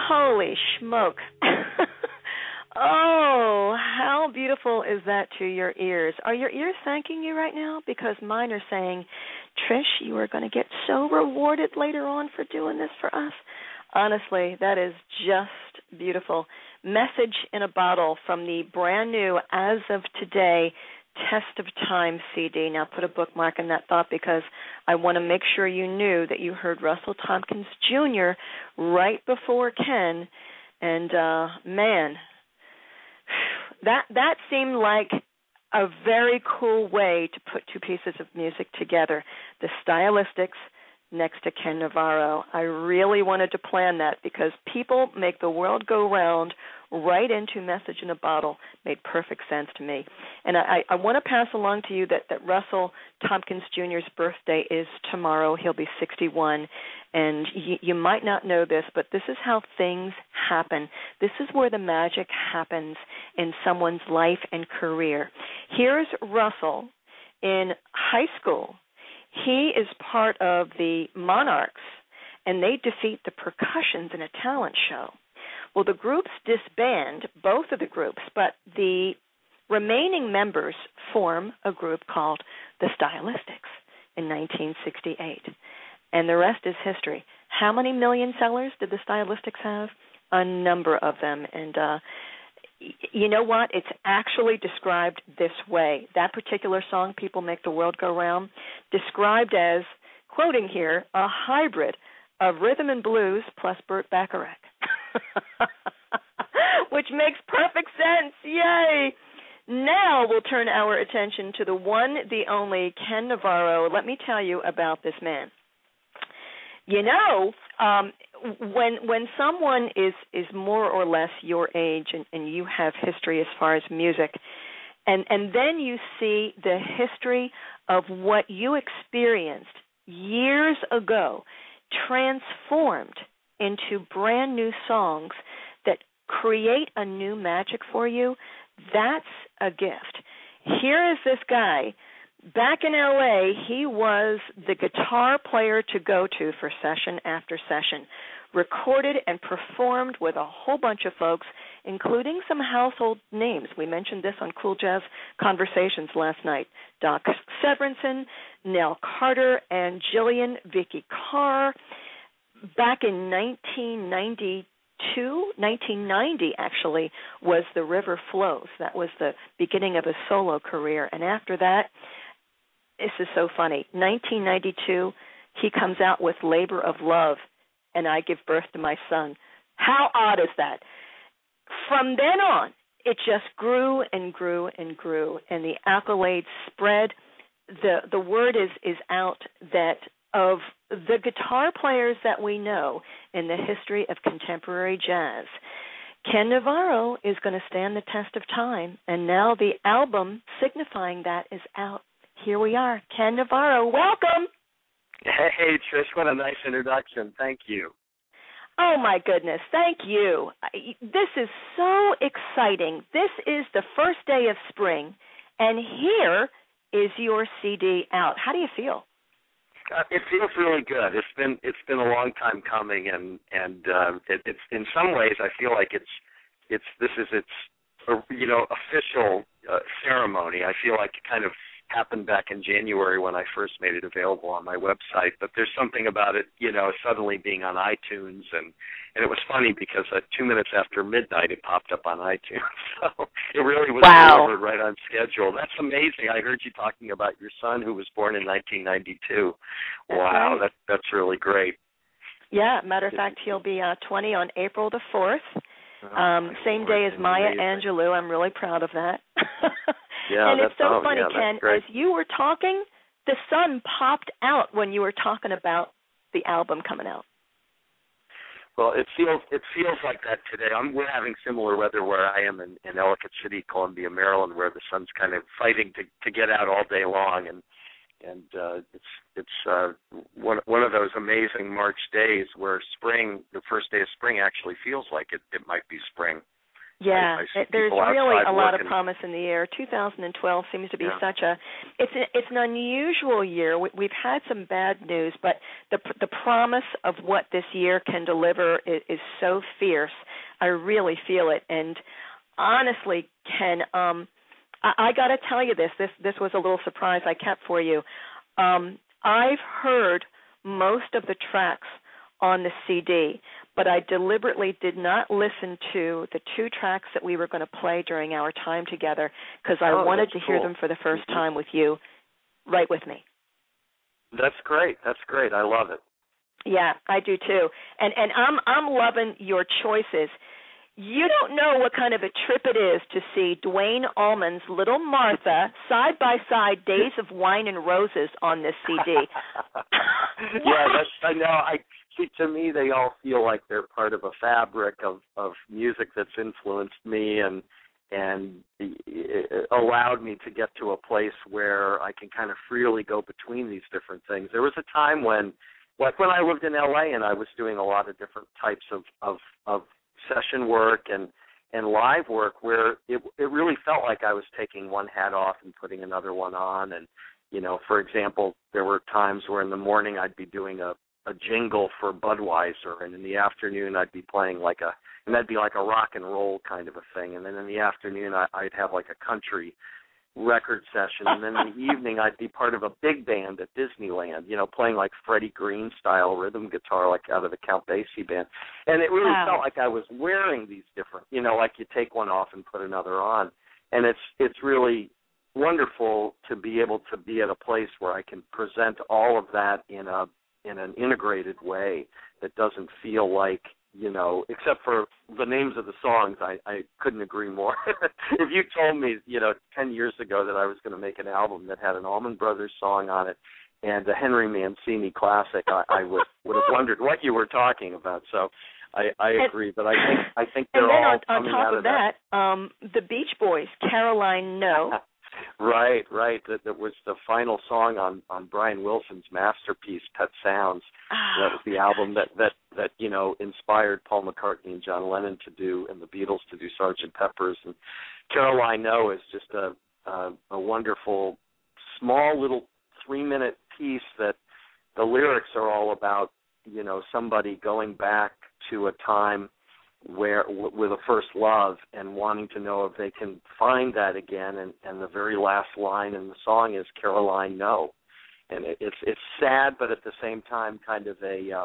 Holy smoke. Oh, how beautiful is that to your ears? Are your ears thanking you right now? Because mine are saying, Trish, you are going to get so rewarded later on for doing this for us. Honestly, that is just beautiful. Message in a Bottle from the brand new, as of today, Test of Time CD. Now put a bookmark in that thought because I want to make sure you knew that you heard Russell Tompkins Jr. right before Ken. And, man, that seemed like a very cool way to put two pieces of music together, the Stylistics next to Ken Navarro. I really wanted to plan that because People Make the World Go Round right into Message in a Bottle made perfect sense to me. And I want to pass along to you that Russell Tompkins Jr.'s birthday is tomorrow. He'll be 61. And you might not know this, but this is how things happen. This is where the magic happens in someone's life and career. Here's Russell in high school. He is part of the Monarchs, and they defeat the Percussions in a talent show. Well, the groups disband, both of the groups, but the remaining members form a group called the Stylistics in 1968. And the rest is history. How many million sellers did the Stylistics have? A number of them. And you know what? It's actually described this way. That particular song, People Make the World Go Round, described as, quoting here, a hybrid of rhythm and blues plus Burt Bacharach. Which makes perfect sense. Yay! Now we'll turn our attention to the one, the only, Ken Navarro. Let me tell you about this man. You know, when someone is more or less your age and you have history as far as music, and then you see the history of what you experienced years ago transformed into brand new songs that create a new magic for you, that's a gift. Here is this guy. Back in L.A., he was the guitar player to go to for session after session, recorded and performed with a whole bunch of folks, including some household names. We mentioned this on Cool Jazz Conversations last night. Doc Severinsen, Nell Carter, and Jillian Vicky Carr. Back in 1990 actually, was The River Flows. That was the beginning of his solo career. And after that, this is so funny, 1992, he comes out with Labor of Love, and I Give Birth to My Son. How odd is that? From then on, it just grew and grew and grew, and the accolades spread. The word is out that of the guitar players that we know in the history of contemporary jazz, Ken Navarro is going to stand the test of time, and now the album signifying that is out. Here we are. Ken Navarro, welcome. Hey, Trish, what a nice introduction. Thank you. Oh, my goodness. Thank you. This is so exciting. This is the first day of spring, and here is your CD out. How do you feel? It feels really good. It's been a long time coming, and it's in some ways I feel like it's official ceremony. I feel like it kind of happened back in January when I first made it available on my website, but there's something about it, suddenly being on iTunes, and it was funny because 2 minutes after midnight it popped up on iTunes, so it really was delivered right on schedule. That's amazing. I heard you talking about your son who was born in 1992. Wow, right. That's really great. Yeah, matter of fact, he'll be 20 on April the 4th. Same day as Maya Angelou. I'm really proud of that. Yeah, and it's so funny, Ken, great. as you were talking, the sun popped out when you were talking about the album coming out. Well, it feels like that today. We're having similar weather where I am in Ellicott City, Columbia, Maryland, where the sun's kind of fighting to get out all day long, and it's one of those amazing March days where spring, the first day of spring, actually feels like it might be spring. Yeah, I see there's people really outside a lot of working. promise in the air. 2012 seems to be Yeah. such a it's an unusual year. We've had some bad news, but the promise of what this year can deliver is so fierce. I really feel it. And honestly, Ken, I got to tell you this was a little surprise I kept for you. I've heard most of the tracks on the CD, but I deliberately did not listen to the 2 tracks that we were going to play during our time together because I wanted to hear them for the first time with you, right with me. That's great. I love it. Yeah, I do too. And I'm loving your choices. You don't know what kind of a trip it is to see Duane Allman's Little Martha side by side, Days of Wine and Roses on this CD. Yeah, I know. See, to me, they all feel like they're part of a fabric of music that's influenced me and it allowed me to get to a place where I can kind of freely go between these different things. There was a time when I lived in L.A. and I was doing a lot of different types of session work and live work where it really felt like I was taking one hat off and putting another one on. And, for example, there were times where in the morning I'd be doing a jingle for Budweiser, and in the afternoon I'd be playing and that'd be like a rock and roll kind of a thing. And then in the afternoon I'd have like a country record session, and then in the evening I'd be part of a big band at Disneyland, playing like Freddie Green style rhythm guitar, like out of the Count Basie band. And it really felt like I was wearing these different, like you take one off and put another on. And it's really wonderful to be able to be at a place where I can present all of that in an integrated way that doesn't feel like, except for the names of the songs, I couldn't agree more. If you told me, 10 years ago that I was going to make an album that had an Allman Brothers song on it and a Henry Mancini classic, I would have wondered what you were talking about. So I agree, but I think they're all coming out of that. And then on top of that, the Beach Boys, Caroline No. Right. That was the final song on Brian Wilson's masterpiece, Pet Sounds. That was the album that inspired Paul McCartney and John Lennon to do, and the Beatles to do Sgt. Pepper's. And Caroline No is just a wonderful, small little 3-minute piece that the lyrics are all about, somebody going back to a time where with a first love and wanting to know if they can find that again, and the very last line in the song is Caroline No, and it's sad, but at the same time kind of a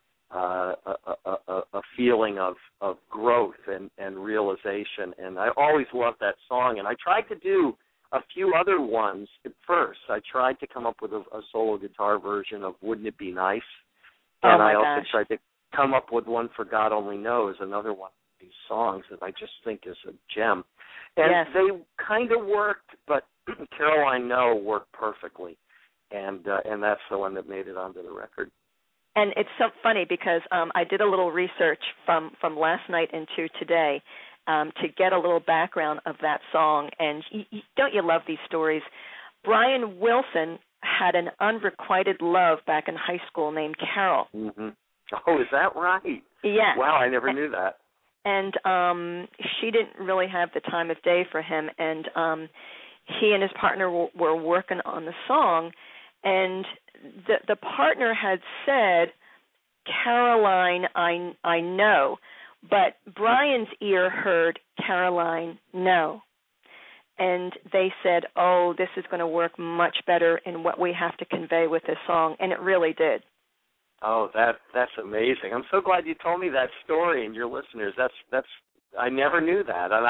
feeling of growth and realization. And I always loved that song, and I tried to do a few other ones at first. I tried to come up with a solo guitar version of Wouldn't It Be Nice, and I also tried to come up with one for God Only Knows, another one of these songs that I just think is a gem. And they kind of worked, but Caroline No worked perfectly, and that's the one that made it onto the record. And it's so funny because I did a little research from last night into today to get a little background of that song, and don't you love these stories? Brian Wilson had an unrequited love back in high school named Carol. Mm-hmm. Oh, is that right? Yeah. Wow, I never knew that. And she didn't really have the time of day for him, and he and his partner were working on the song, and the partner had said, Caroline, I know, but Brian's ear heard Caroline No. And they said, oh, this is going to work much better in what we have to convey with this song, and it really did. Oh, that's amazing. I'm so glad you told me that story, and your listeners. That's I never knew that. And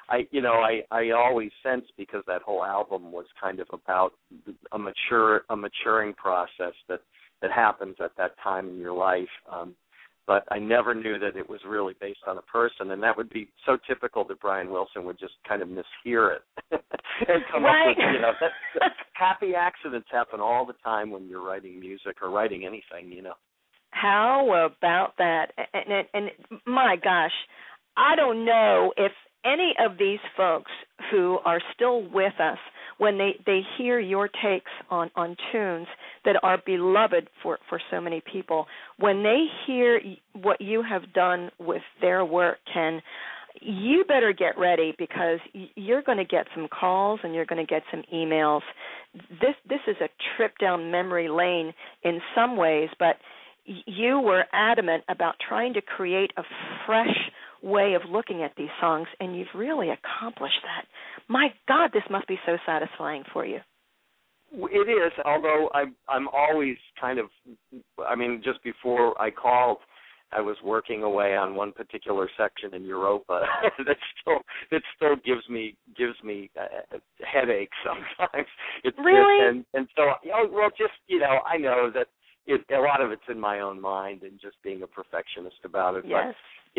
I always sensed, because that whole album was kind of about a maturing process that happens at that time in your life. But I never knew that it was really based on a person, and that would be so typical that Brian Wilson would just kind of mishear it and come up with, that happy accidents happen all the time when you're writing music or writing anything, How about that? And my gosh, I don't know if any of these folks who are still with us, when they hear your takes on tunes that are beloved for so many people, when they hear what you have done with their work, Ken, you better get ready because you're going to get some calls and you're going to get some emails. This is a trip down memory lane in some ways, but you were adamant about trying to create a fresh way of looking at these songs, and you've really accomplished that. My God, this must be so satisfying for you. It is, although I'm always kind of, I mean, just before I called, I was working away on one particular section in Europa that still gives me headaches sometimes. Really? And so, well, just, I know that a lot of it's in my own mind and just being a perfectionist about it. Yes.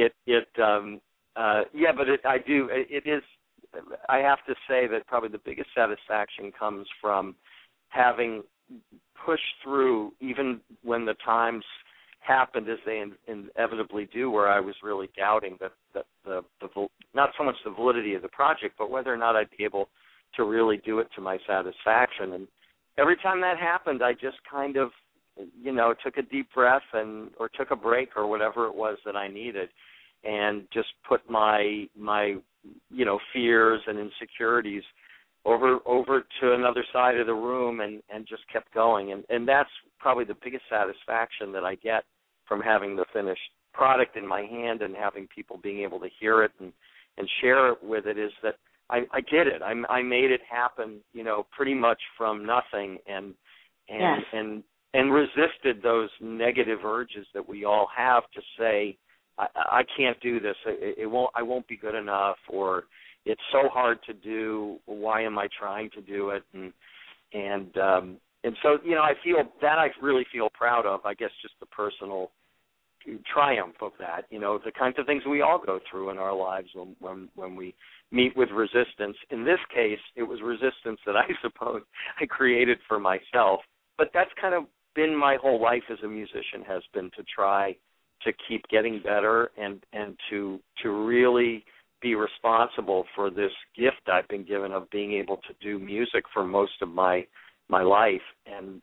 But I have to say that probably the biggest satisfaction comes from having pushed through, even when the times happened as they inevitably do, where I was really doubting that the not so much the validity of the project, but whether or not I'd be able to really do it to my satisfaction. And every time that happened, I just kind of, took a deep breath or took a break or whatever it was that I needed, and just put my fears and insecurities over to another side of the room and just kept going. And that's probably the biggest satisfaction that I get from having the finished product in my hand and having people being able to hear it and share it with it, is that I did it. I made it happen, pretty much from nothing, and resisted those negative urges that we all have to say, I can't do this. I won't be good enough, or it's so hard to do. Why am I trying to do it? And so I feel that I really feel proud of. I guess just the personal triumph of that. The kinds of things we all go through in our lives when we meet with resistance. In this case, it was resistance that I suppose I created for myself. But that's kind of been my whole life as a musician, has been to try to keep getting better and to really be responsible for this gift I've been given of being able to do music for most of my life. And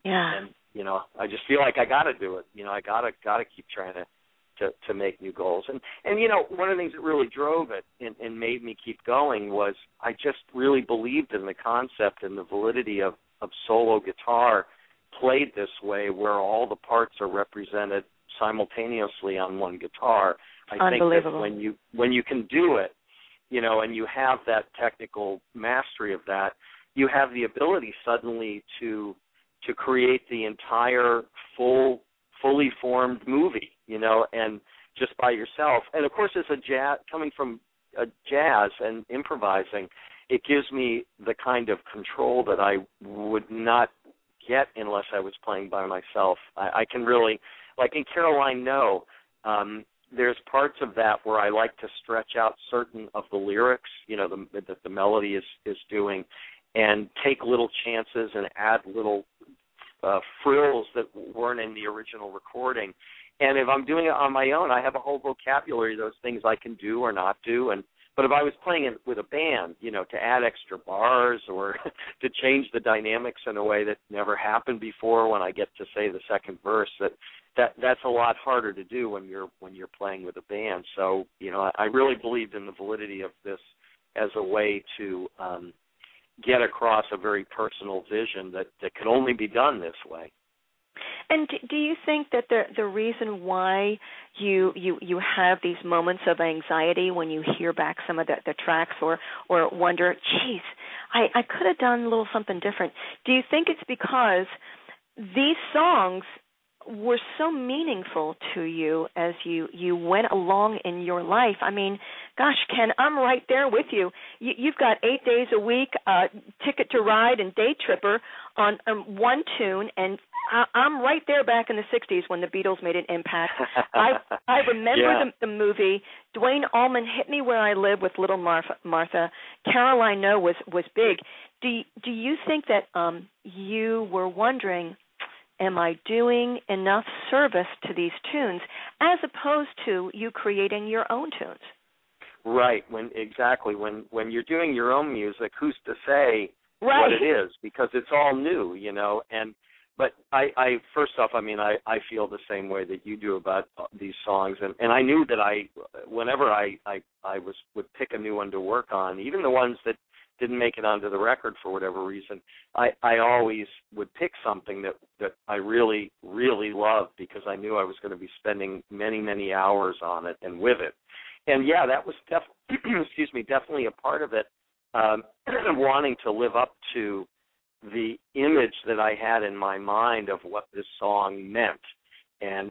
I just feel like I got to do it. I got to keep trying to make new goals. And one of the things that really drove it and made me keep going was I just really believed in the concept and the validity of solo guitar played this way, where all the parts are represented simultaneously on one guitar. I think that when you can do it, and you have that technical mastery of that, you have the ability suddenly to create the entire fully formed movie, and just by yourself. And of course, as coming from a jazz and improvising, it gives me the kind of control that I would not get unless I was playing by myself. I can really, like in Caroline No, there's parts of that where I like to stretch out certain of the lyrics, that the melody is doing, and take little chances and add little frills that weren't in the original recording. And if I'm doing it on my own, I have a whole vocabulary of those things I can do or not do. But if I was playing it with a band, to add extra bars or to change the dynamics in a way that never happened before when I get to say the second verse, that's a lot harder to do when you're playing with a band. So, I really believed in the validity of this as a way to get across a very personal vision that can only be done this way. And do you think that the reason why you have these moments of anxiety when you hear back some of the tracks or wonder, geez, I could have done a little something different, do you think it's because these songs were so meaningful to you as you went along in your life? I mean, gosh, Ken, I'm right there with you. You've got 8 days a week, Ticket to Ride and Day Tripper on one tune, and I'm right there back in the 60s when the Beatles made an impact. I remember the movie. Duane Allman Hit Me Where I Live with Little Martha. Caroline No was big. Do you think that you were wondering, am I doing enough service to these tunes, as opposed to you creating your own tunes? Right. When you're doing your own music, who's to say what it is? Because it's all new, and But I first off, I mean, I feel the same way that you do about these songs, and I knew that whenever I would pick a new one to work on, even the ones that didn't make it onto the record for whatever reason, I always would pick something that I really, really loved, because I knew I was going to be spending many, many hours on it and with it. And yeah, that was definitely a part of it, wanting to live up to the image that I had in my mind of what this song meant, and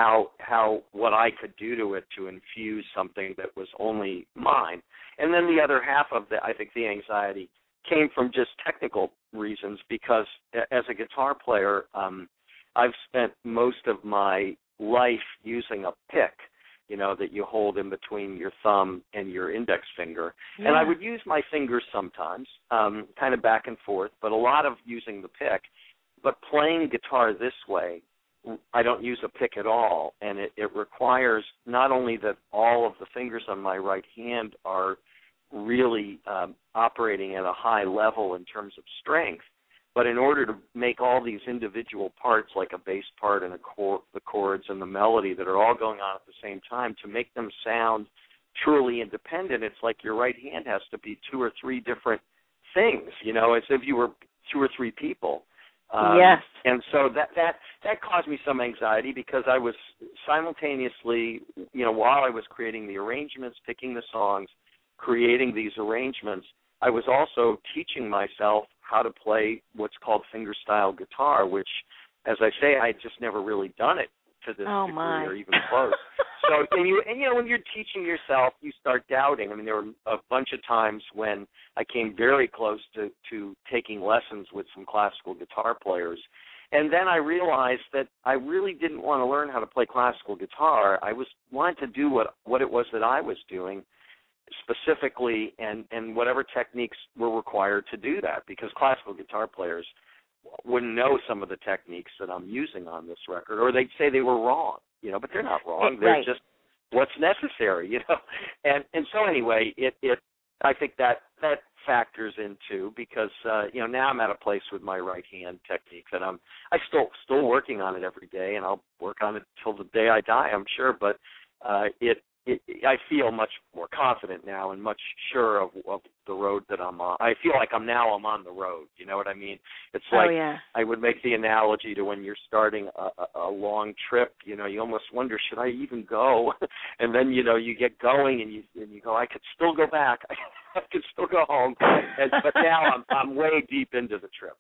how what I could do to it to infuse something that was only mine. And then the other half of I think the anxiety came from just technical reasons, because as a guitar player, I've spent most of my life using a pick, that you hold in between your thumb and your index finger. Yeah. And I would use my fingers sometimes, kind of back and forth, but a lot of using the pick. But playing guitar this way, I don't use a pick at all, and it requires not only that all of the fingers on my right hand are really operating at a high level in terms of strength, but in order to make all these individual parts, like a bass part and the chords and the melody that are all going on at the same time, to make them sound truly independent, it's like your right hand has to be two or three different things, as if you were two or three people. Yes. And so that caused me some anxiety, because I was simultaneously, while I was creating the arrangements, picking the songs, creating these arrangements, I was also teaching myself how to play what's called fingerstyle guitar, which, as I say, I had just never really done it to this degree or even close. So, and when you're teaching yourself, you start doubting. I mean, there were a bunch of times when I came very close to taking lessons with some classical guitar players. And then I realized that I really didn't want to learn how to play classical guitar. I wanted to do what it was that I was doing specifically, and whatever techniques were required to do that, because classical guitar players wouldn't know some of the techniques that I'm using on this record, or they'd say they were wrong, but they're not wrong. They're just what's necessary, And so anyway, I think that factors into, because now I'm at a place with my right hand technique that I'm still working on it every day, and I'll work on it till the day I die, I'm sure. But I feel much more confident now and much sure of the road that I'm on. I feel like I'm on the road. You know what I mean? It's like, I would make the analogy to when you're starting a long trip. You almost wonder, should I even go? And then you get going and you go, I could still go back. I could still go home. But now I'm way deep into the trip.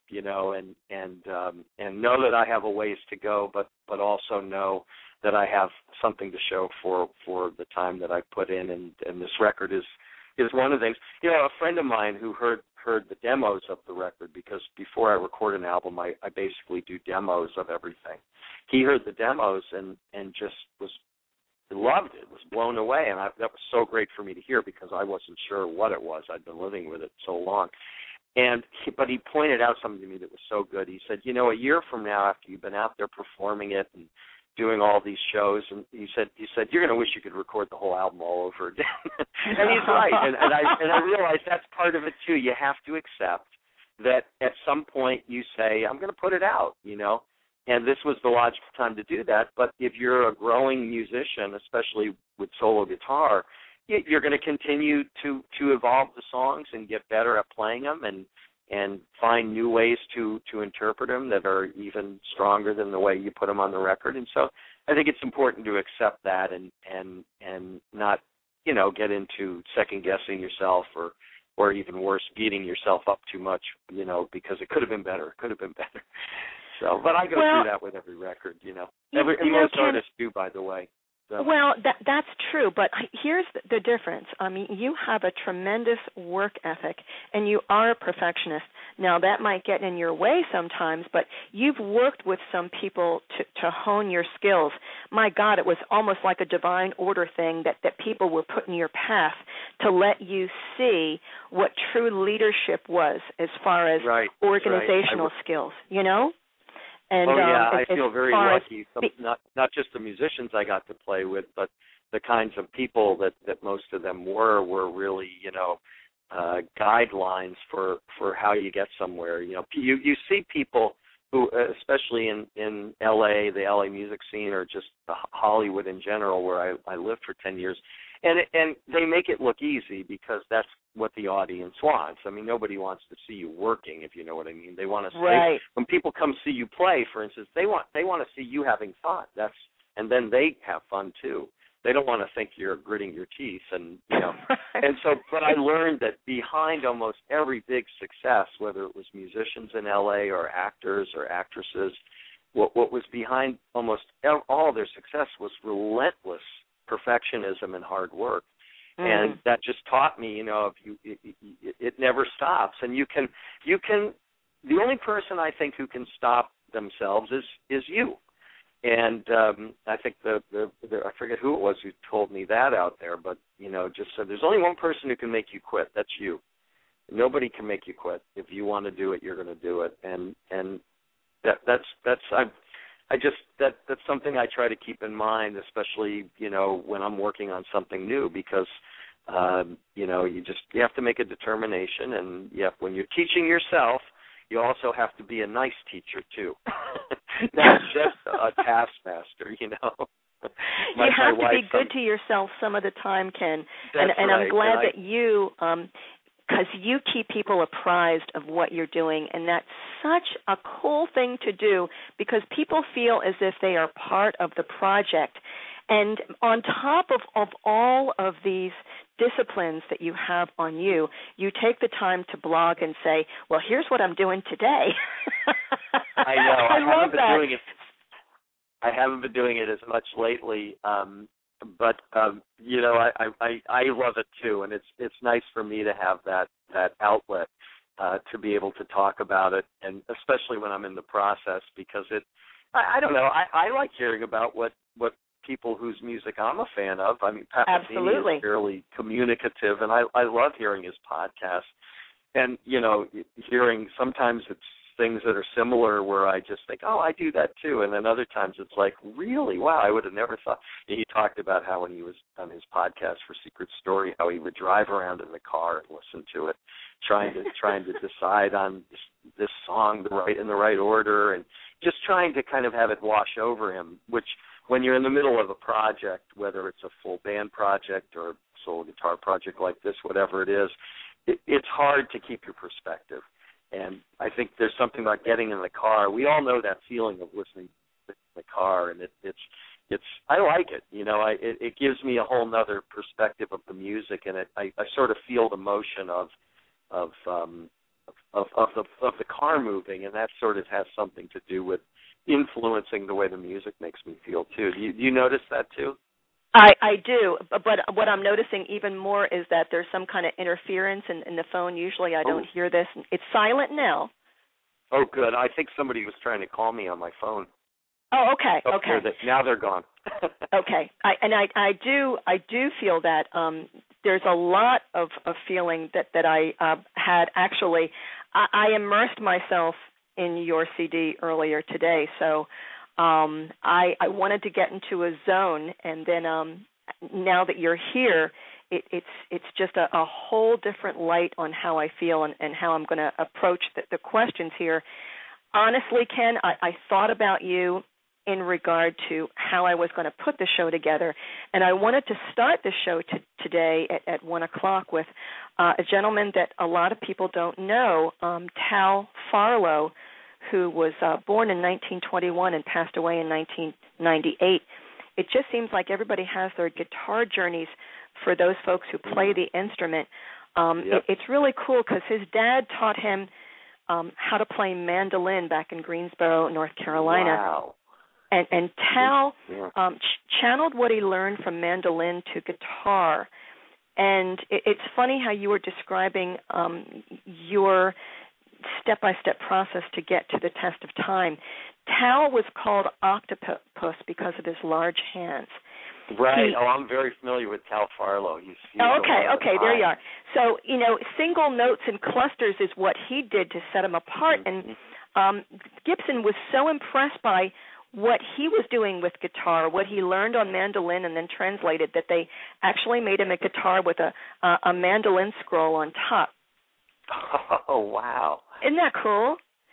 And know that I have a ways to go, but also know that I have something to show for the time that I put in, and this record is one of the things. A friend of mine who heard the demos of the record, because before I record an album, I basically do demos of everything. He heard the demos and just loved it, was blown away, and that was so great for me to hear, because I wasn't sure what it was. I'd been living with it so long. But he pointed out something to me that was so good. He said, a year from now, after you've been out there performing it and doing all these shows, and he said you're going to wish you could record the whole album all over again. And he's right, and I realized that's part of it too. You have to accept that at some point you say, I'm going to put it out, and this was the logical time to do that. But if you're a growing musician, especially with solo guitar, you're going to continue to evolve the songs and get better at playing them, and find new ways to interpret them that are even stronger than the way you put them on the record. And so I think it's important to accept that and not, get into second-guessing yourself or even worse, beating yourself up too much, because it could have been better. So, but I go through that with every record, most artists do, by the way. So. Well, that's true, but here's the difference. I mean, you have a tremendous work ethic, and you are a perfectionist. Now, that might get in your way sometimes, but you've worked with some people to hone your skills. My God, it was almost like a divine order thing that people were put in your path to let you see what true leadership was as far as organizational skills, And, I feel very lucky. Not just the musicians I got to play with, but the kinds of people that most of them were really, guidelines for how you get somewhere. You see people who, especially in L.A., the L.A. music scene, or just Hollywood in general, where I lived for 10 years, and they make it look easy because that's what the audience wants. I mean, nobody wants to see you working, if you know what I mean. They want to see when people come see you play, for instance, they want to see you having fun. And then they have fun too. They don't want to think you're gritting your teeth, and and so. But I learned that behind almost every big success, whether it was musicians in L.A. or actors or actresses, what was behind almost all their success was relentless perfectionism and hard work, and that just taught me, it never stops, and you can. The only person I think who can stop themselves is you. And I think I forget who it was who told me that out there, but just said there's only one person who can make you quit. That's you. Nobody can make you quit. If you want to do it, you're going to do it. And that's something I try to keep in mind, especially when I'm working on something new, because you have to make a determination, and when you're teaching yourself, you also have to be a nice teacher too. Not just a taskmaster, You have to be good to yourself some of the time, Ken. And I'm glad that you, because you keep people apprised of what you're doing, and that's such a cool thing to do, because people feel as if they are part of the project. And on top of all of these disciplines that you have on you, you take the time to blog and say, well, here's what I'm doing today. I know. I love that. I haven't been doing it as much lately, but I love it too, and it's nice for me to have that outlet to be able to talk about it, and especially when I'm in the process, because I don't know, I like hearing about what people whose music I'm a fan of. I mean, Pat Metheny is fairly communicative, and I love hearing his podcast. And, hearing sometimes it's things that are similar where I just think, oh, I do that too. And then other times it's like, really? Wow, I would have never thought. And he talked about how when he was on his podcast for Secret Story, how he would drive around in the car and listen to it, trying to decide on this song in the right order, and just trying to kind of have it wash over him, which when you're in the middle of a project, whether it's a full band project or a solo guitar project like this, whatever it is, it's hard to keep your perspective. And I think there's something about getting in the car. We all know that feeling of listening in the car, and it's I like it. It gives me a whole nother perspective of the music, and I sort of feel the motion of the car moving, and that sort of has something to do with influencing the way the music makes me feel too. Do you notice that too? I do, but what I'm noticing even more is that there's some kind of interference in the phone. Usually I don't hear this. It's silent now. Oh, good. I think somebody was trying to call me on my phone. Oh, okay, okay. Now they're gone. Okay, I do feel that there's a lot of feeling that I had actually. I immersed myself in your CD earlier today, so I wanted to get into a zone, and then now that you're here, it's just a whole different light on how I feel and how I'm going to approach the questions here. Honestly, Ken, I thought about you in regard to how I was going to put the show together, and I wanted to start the show today at 1 o'clock with a gentleman that a lot of people don't know, Tal Farlow, who was born in 1921 and passed away in 1998. It just seems like everybody has their guitar journeys for those folks who play the instrument. Yep. It's really cool because his dad taught him how to play mandolin back in Greensboro, North Carolina. Wow. And Tal channeled what he learned from mandolin to guitar. And it's funny how you were describing your step-by-step process to get to the test of time. Tal was called Octopus because of his large hands. Right. I'm very familiar with Tal Farlow. He's okay, there you are. So, single notes and clusters is what he did to set him apart. Mm-hmm. And Gibson was so impressed by what he was doing with guitar, what he learned on mandolin and then translated, that they actually made him a guitar with a mandolin scroll on top. Oh, wow. Isn't that cool?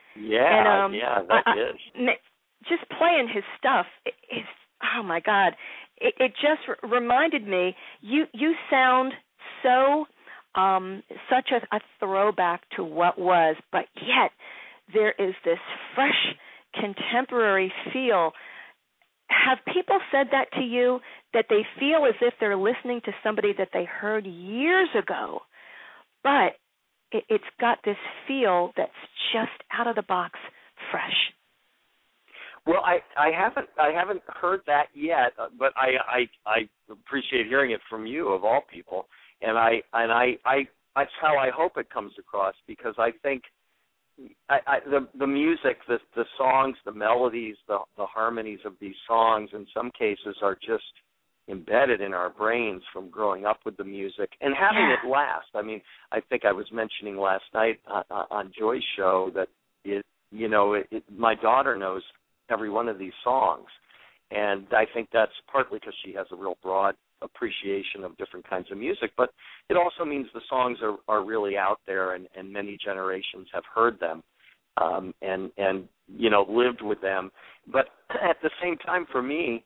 Yeah, and, that is. Just playing his stuff is, oh my God, it just reminded me. You sound so such a throwback to what was, but yet there is this fresh, contemporary feel. Have people said that to you, that they feel as if they're listening to somebody that they heard years ago, but it's got this feel that's just out of the box, fresh? Well, I haven't heard that yet, but I appreciate hearing it from you, of all people, and I that's how I hope it comes across, because I think the music, the songs, the melodies, the harmonies of these songs, in some cases, are just embedded in our brains from growing up with the music and having it last. I mean, I think I was mentioning last night on Joy's show that my daughter knows every one of these songs, and I think that's partly because she has a real broad appreciation of different kinds of music, but it also means the songs are really out there, and many generations have heard them and lived with them. But at the same time, for me,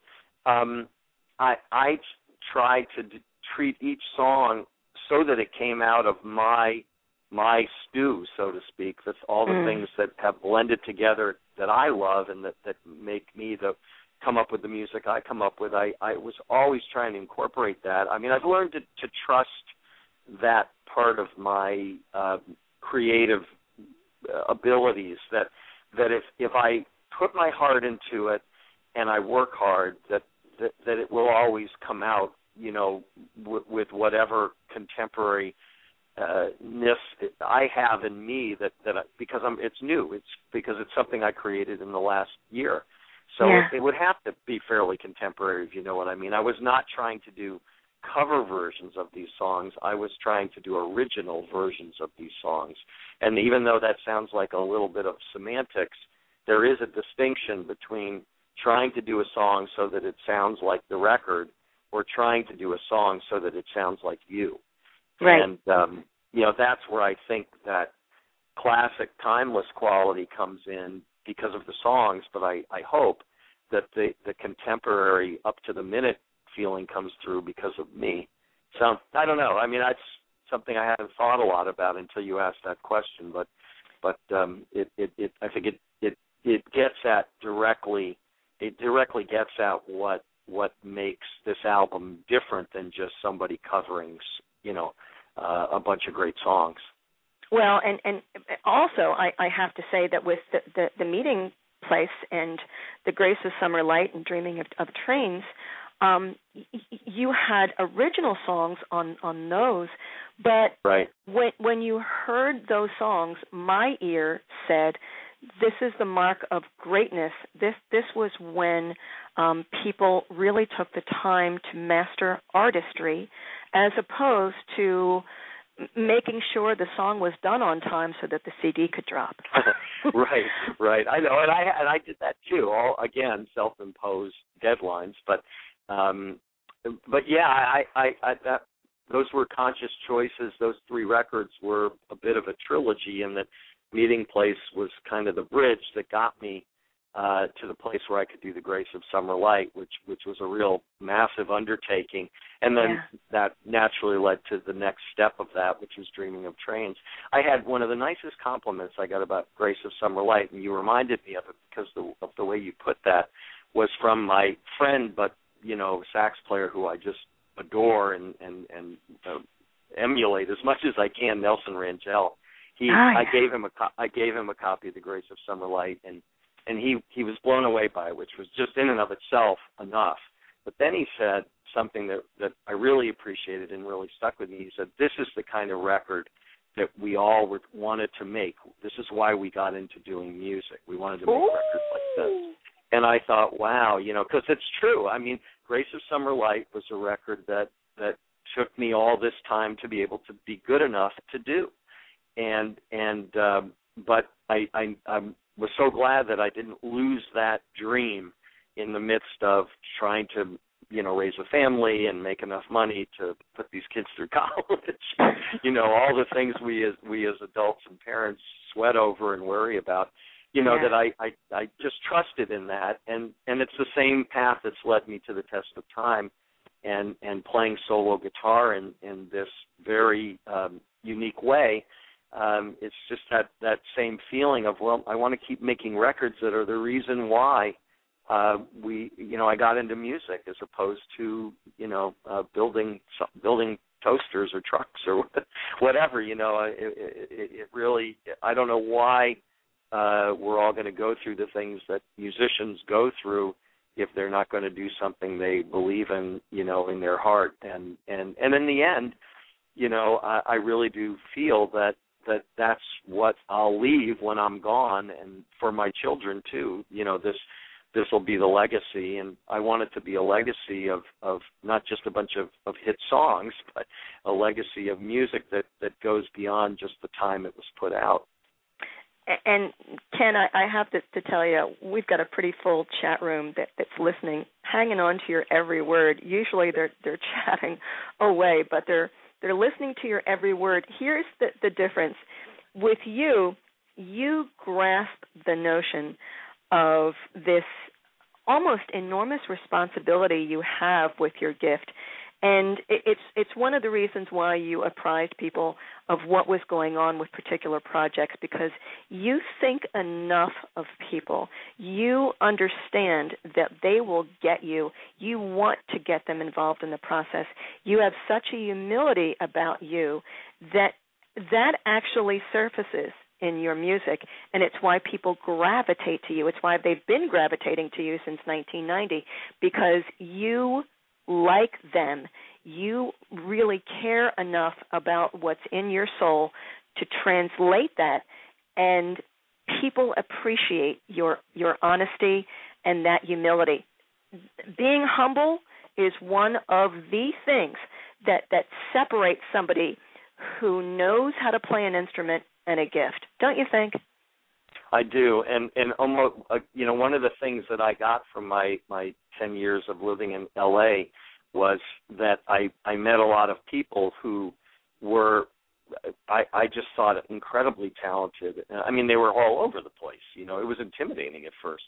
I tried to treat each song so that it came out of my stew, so to speak. That's all the things that have blended together that I love and that make me come up with the music I come up with. I was always trying to incorporate that. I mean, I've learned to trust that part of my creative abilities, that if I put my heart into it and I work hard, that it will always come out, with whatever contemporary ness I have in me, because it's new. It's because it's something I created in the last year. So it would have to be fairly contemporary, if you know what I mean. I was not trying to do cover versions of these songs. I was trying to do original versions of these songs. And even though that sounds like a little bit of semantics, there is a distinction between trying to do a song so that it sounds like the record or trying to do a song so that it sounds like you. Right. And, that's where I think that classic, timeless quality comes in because of the songs, but I hope that the contemporary, up-to-the-minute feeling comes through because of me. So, I don't know. I mean, that's something I haven't thought a lot about until you asked that question, but I think it gets at directly gets at what makes this album different than just somebody covering, a bunch of great songs. Well, and also I have to say that with the meeting place and the Grace of Summer Light and Dreaming of Trains, you had original songs on those, but right. when you heard those songs, my ear said, this is the mark of greatness. This was when people really took the time to master artistry, as opposed to making sure the song was done on time so that the CD could drop. Right. I know, and I did that too. All again, self-imposed deadlines, but yeah, I those were conscious choices. Those three records were a bit of a trilogy, and that Meeting Place was kind of the bridge that got me to the place where I could do the Grace of Summer Light, which was a real massive undertaking. And then that naturally led to the next step of that, which was Dreaming of Trains. I had one of the nicest compliments I got about Grace of Summer Light, and you reminded me of it because of the way you put that, was from my friend, but, sax player who I just adore and emulate as much as I can, Nelson Rangel. I gave him a copy of the Grace of Summer Light, and he was blown away by it, which was just in and of itself enough. But then he said something that I really appreciated and really stuck with me. He said, this is the kind of record that we all wanted to make. This is why we got into doing music. We wanted to make records like this. And I thought, wow, because it's true. I mean, Grace of Summer Light was a record that took me all this time to be able to be good enough to do. But I was so glad that I didn't lose that dream in the midst of trying to, raise a family and make enough money to put these kids through college. All the things we as adults and parents sweat over and worry about. that I just trusted in that, and it's the same path that's led me to the test of time, and playing solo guitar in this very unique way. It's just that same feeling of, well, I want to keep making records that are the reason why I got into music, as opposed to building toasters or trucks or whatever. It really, I don't know why we're all going to go through the things that musicians go through if they're not going to do something they believe in, in their heart. And in the end, I really do feel that's what I'll leave when I'm gone, and for my children too. This will be the legacy, and I want it to be a legacy of not just a bunch of hit songs, but a legacy of music that goes beyond just the time it was put out. And Ken, I have to tell you, we've got a pretty full chat room that's listening, hanging on to your every word. Usually they're chatting away, but they're listening to your every word. Here's the difference. With you grasp the notion of this almost enormous responsibility you have with your gift. And it's one of the reasons why you apprised people of what was going on with particular projects, because you think enough of people. You understand that they will get you. You want to get them involved in the process. You have such a humility about you that actually surfaces in your music, and it's why people gravitate to you. It's why they've been gravitating to you since 1990, because you like them. You really care enough about what's in your soul to translate that, and people appreciate your honesty and that humility. Being humble is one of the things that separates somebody who knows how to play an instrument and a gift. Don't you think? I do, and almost one of the things that I got from my 10 years of living in L.A. was that I met a lot of people who were, I just thought, incredibly talented. I mean, they were all over the place. It was intimidating at first.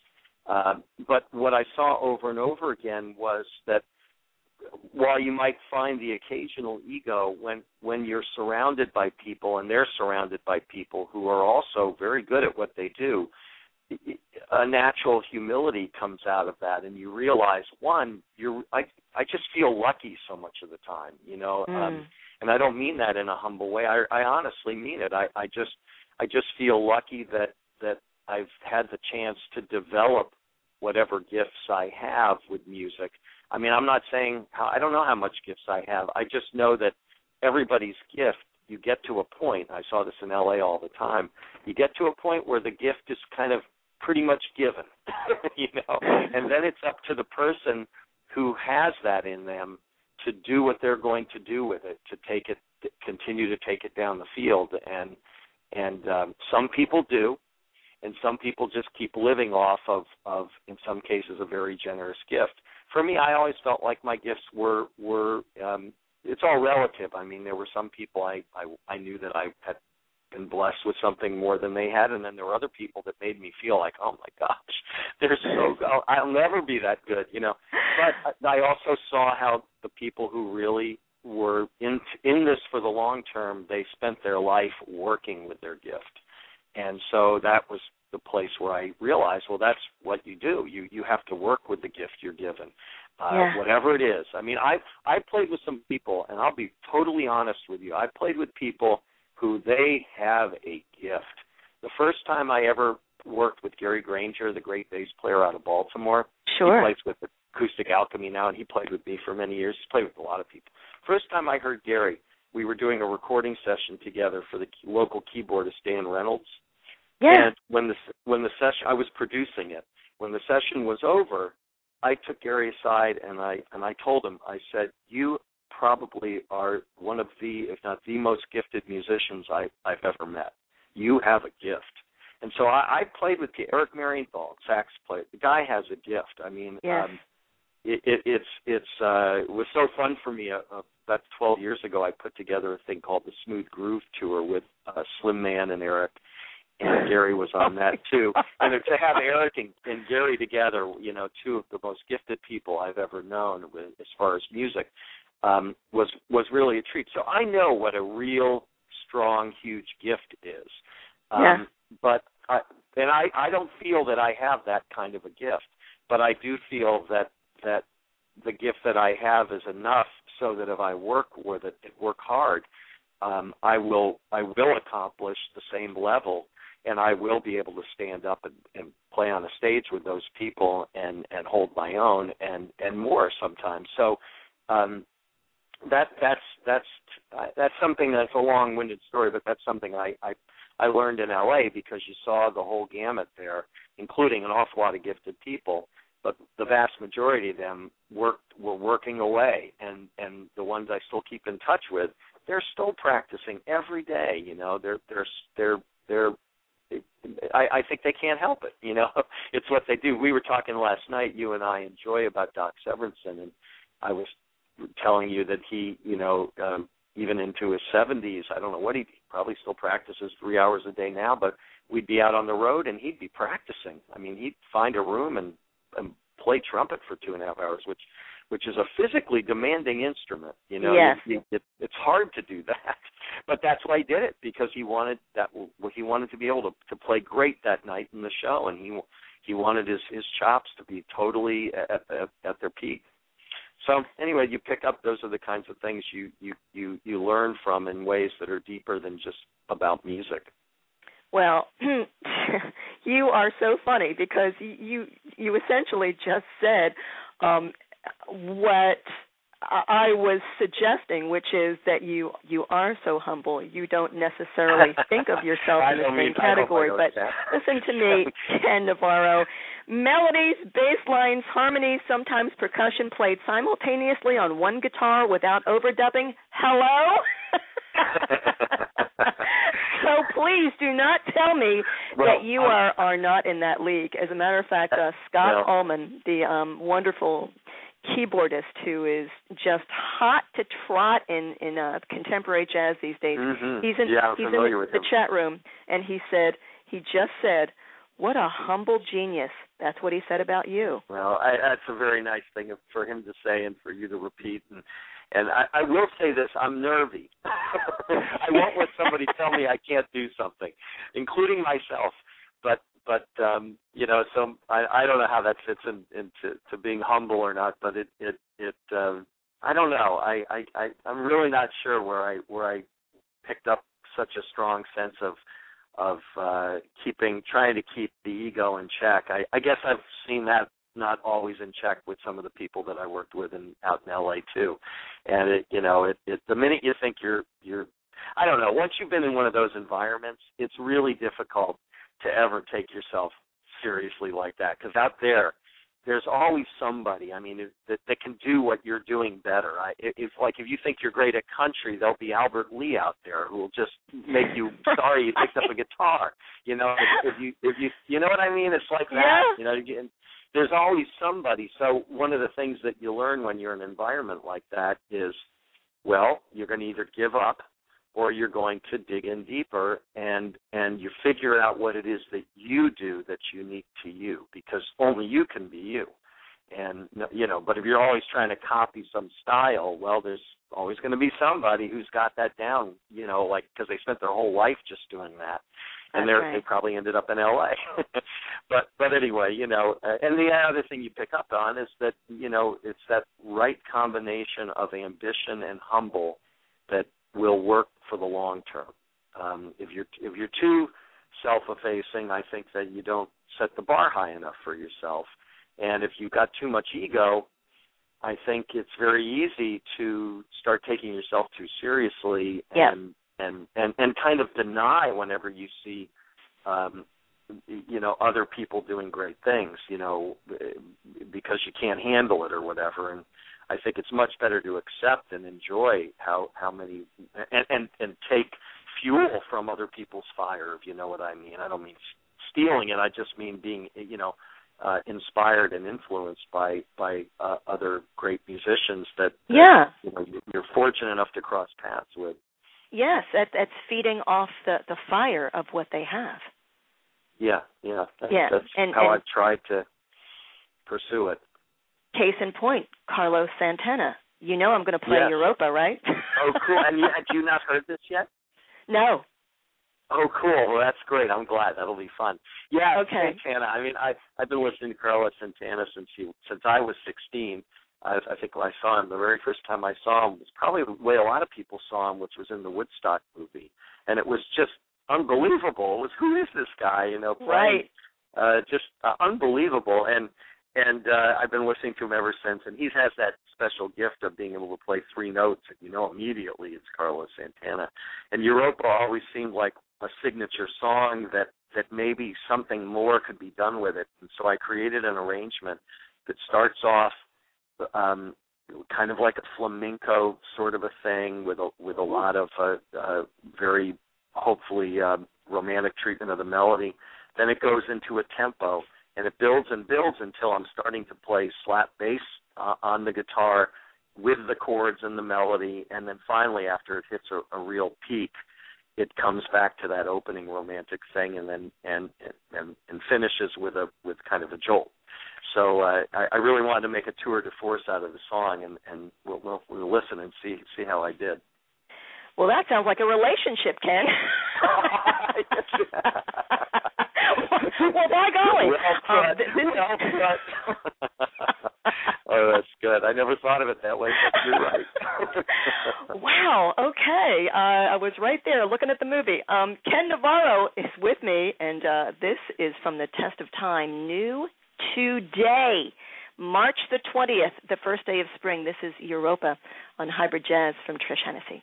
But what I saw over and over again was that while you might find the occasional ego, when you're surrounded by people and they're surrounded by people who are also very good at what they do, a natural humility comes out of that, and you realize, one, I just feel lucky so much of the time, and I don't mean that in a humble way. I honestly mean it. I just feel lucky that I've had the chance to develop whatever gifts I have with music. I mean, I'm not saying I don't know how much gifts I have. I just know that everybody's gift, you get to a point, I saw this in L.A. all the time, you get to a point where the gift is kind of pretty much given, and then it's up to the person who has that in them to do what they're going to do with it, to continue to take it down the field. And some people do, and some people just keep living off of in some cases, a very generous gift. For me, I always felt like my gifts were it's all relative. I mean, there were some people I knew that I had been blessed with something more than they had, and then there were other people that made me feel like, oh my gosh, they're so good. I'll never be that good, But I also saw how the people who really were in this for the long term, they spent their life working with their gift. And so that was the place where I realized, well, that's what you do. You have to work with the gift you're given, whatever it is. I mean, I played with some people, and I'll be totally honest with you. I played with people who they have a gift. The first time I ever worked with Gary Granger, the great bass player out of Baltimore. Sure. He plays with Acoustic Alchemy now, and he played with me for many years. He's played with a lot of people. First time I heard Gary, we were doing a recording session together for the local keyboardist Dan Reynolds. Yeah. And when the session, I was producing it. When the session was over, I took Gary aside and I told him, I said, you probably are one of the, if not the most gifted musicians I've ever met. You have a gift. And so I played with Eric Marienthal, sax player. The guy has a gift. I mean, yes. It was so fun for me. About 12 years ago, I put together a thing called the Smooth Groove Tour with Slim Man and Eric. and Gary was on that too. And to have Eric and Gary together, two of the most gifted people I've ever known as far as music, was really a treat. So I know what a real strong, huge gift is. But I don't feel that I have that kind of a gift, but I do feel that the gift that I have is enough so that if I work with it, work hard, I will accomplish the same level, and I will be able to stand up and play on a stage with those people and hold my own and more sometimes. So that's something that's a long-winded story, but that's something I learned in L.A. because you saw the whole gamut there, including an awful lot of gifted people, but the vast majority of them were working away, and the ones I still keep in touch with, they're still practicing every day. I think they can't help it. It's what they do. We were talking last night, you and I, and Joy, about Doc Severinsen, and I was telling you that he, even into his 70s, I don't know what he probably still practices 3 hours a day now, but we'd be out on the road and he'd be practicing. I mean, he'd find a room and play trumpet for 2.5 hours, which is a physically demanding instrument. Yes. It's hard to do that, but that's why he did it, because he wanted to be able to play great that night in the show, and he wanted his chops to be totally at their peak. So anyway, you pick up, those are the kinds of things you learn from in ways that are deeper than just about music. Well, you are so funny, because you essentially just said what I was suggesting, which is that you are so humble. You don't necessarily think of yourself in the same category. But listen to me, Ken Navarro. Melodies, bass lines, harmonies, sometimes percussion played simultaneously on one guitar without overdubbing. Hello? So please do not tell me that you are not in that league. As a matter of fact, Scott Allman, the wonderful keyboardist who is just hot to trot in contemporary jazz these days. Mm-hmm. He's in the chat room, and he just said, "What a humble genius." That's what he said about you. Well, that's a very nice thing for him to say and for you to repeat. And I will say this, I'm nervy. I won't let somebody tell me I can't do something, including myself. But so I don't know how that fits into being humble or not. But it I don't know. I'm really not sure where I picked up such a strong sense of trying to keep the ego in check. I guess I've seen that not always in check with some of the people that I worked with out in LA too. And the minute you think you're I don't know, once you've been in one of those environments, it's really difficult to ever take yourself seriously like that, because out there's always somebody, that can do what you're doing better. If you think you're great at country, there'll be Albert Lee out there who will just make you sorry you picked up a guitar. If you know what I mean? It's like that. Yeah. There's always somebody. So one of the things that you learn when you're in an environment like that is, well, you're going to either give up or you're going to dig in deeper and you figure out what it is that you do that's unique to you, because only you can be you. And, but if you're always trying to copy some style, well, there's always going to be somebody who's got that down, because they spent their whole life just doing that. And they probably ended up in L.A. but anyway, and the other thing you pick up on is that, it's that right combination of ambition and humble that will work for the long term. If you're too self-effacing, I think that you don't set the bar high enough for yourself. And if you've got too much ego, I think it's very easy to start taking yourself too seriously and kind of deny whenever you see, other people doing great things, because you can't handle it or whatever. And I think it's much better to accept and enjoy how many and take fuel from other people's fire, if you know what I mean. I don't mean stealing it. I just mean being, inspired and influenced by other great musicians that you're fortunate enough to cross paths with. Yes, that's feeding off the fire of what they have. Yeah. That's how I've tried to pursue it. Case in point, Carlos Santana. You know I'm going to play Europa, right? Oh, cool. And had you not heard this yet? No. Oh, cool. Well, that's great. I'm glad. That'll be fun. Yeah, okay. Santana. I mean, I've been listening to Carlos Santana since I was 16. I think I saw him, the very first time I saw him was probably the way a lot of people saw him, which was in the Woodstock movie. And it was just unbelievable. It was, who is this guy, playing? Right. Just unbelievable. And I've been listening to him ever since, and he has that special gift of being able to play three notes, and immediately it's Carlos Santana. And Europa always seemed like a signature song that maybe something more could be done with it. And so I created an arrangement that starts off kind of like a flamenco sort of a thing with a lot of very hopefully romantic treatment of the melody. Then it goes into a tempo, and it builds and builds until I'm starting to play slap bass on the guitar with the chords and the melody, and then finally, after it hits a real peak, it comes back to that opening romantic thing, and then and finishes with kind of a jolt. So I really wanted to make a tour de force out of the song, and we'll listen and see how I did. Well, that sounds like a relationship, Ken. Well, by golly. Oh, that's good. I never thought of it that way, but you're right. Wow, okay. I was right there looking at the movie. Ken Navarro is with me, and this is from the Test of Time, new today, March the 20th, the first day of spring. This is Europa on Hybrid Jazz from Trish Hennessy.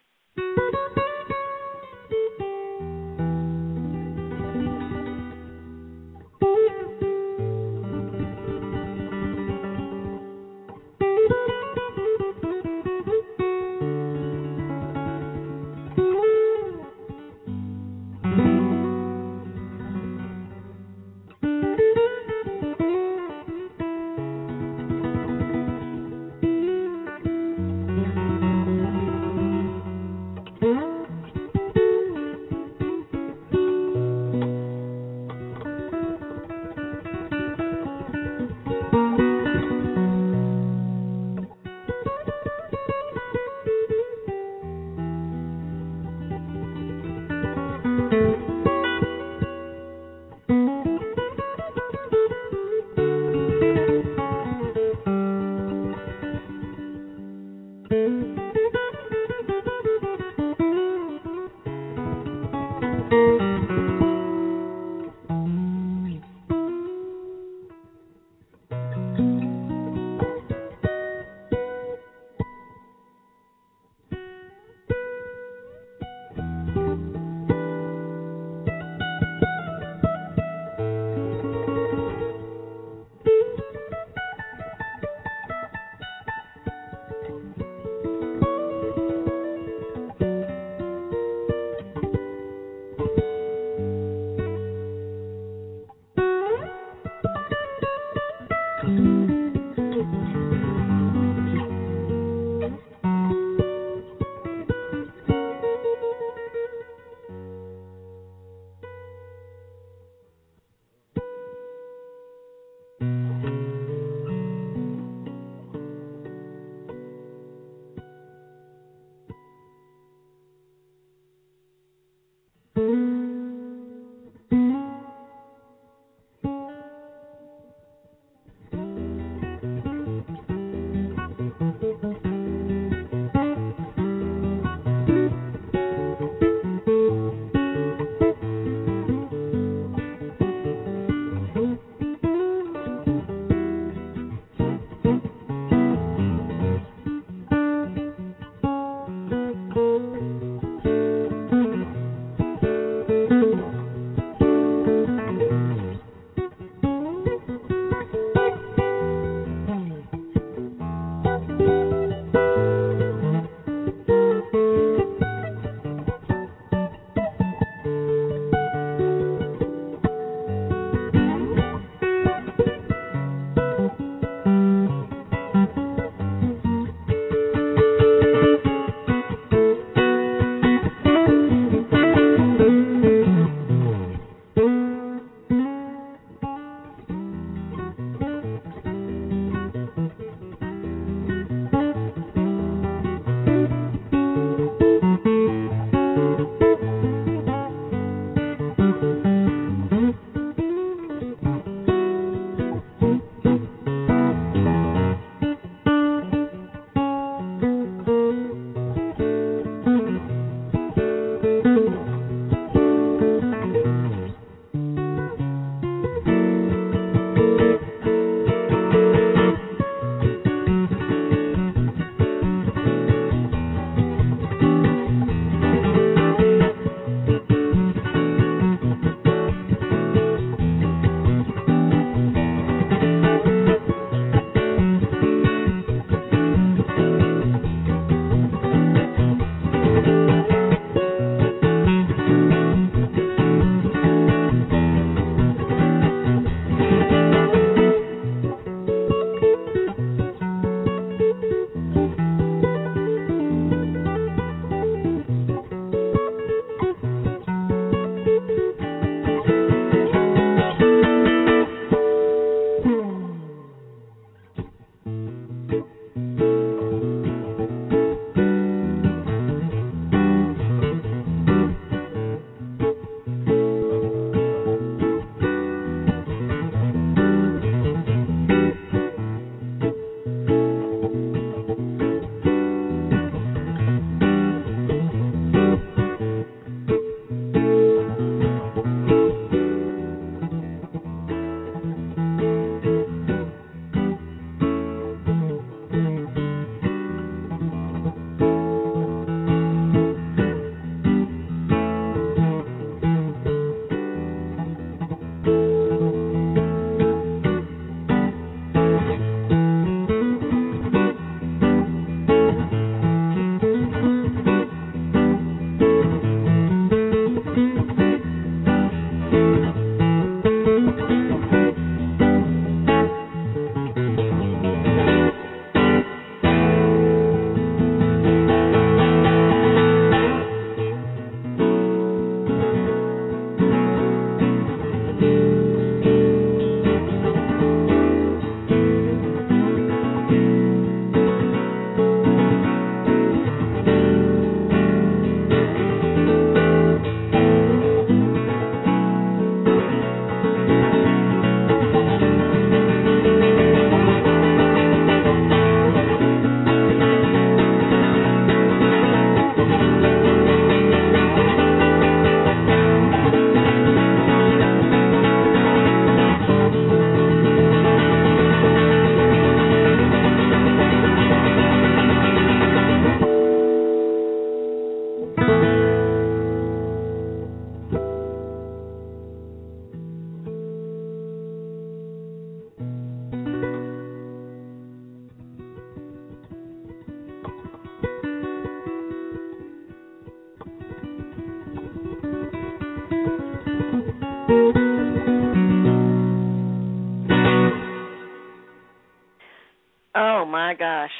my gosh.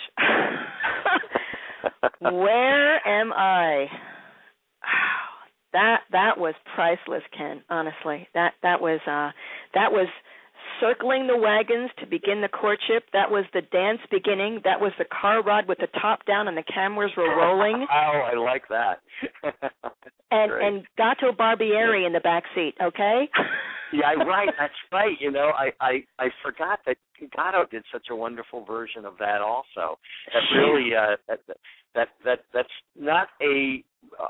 Where am I? That was priceless, Ken. Honestly, that was circling the wagons to begin the courtship. That was the dance beginning. That was the car ride with the top down and the cameras were rolling. Oh, I like that. and Gato Barbieri in the back seat. Okay. Yeah, right. That's right. You know, I forgot that Gato did such a wonderful version of that also. That really that's not a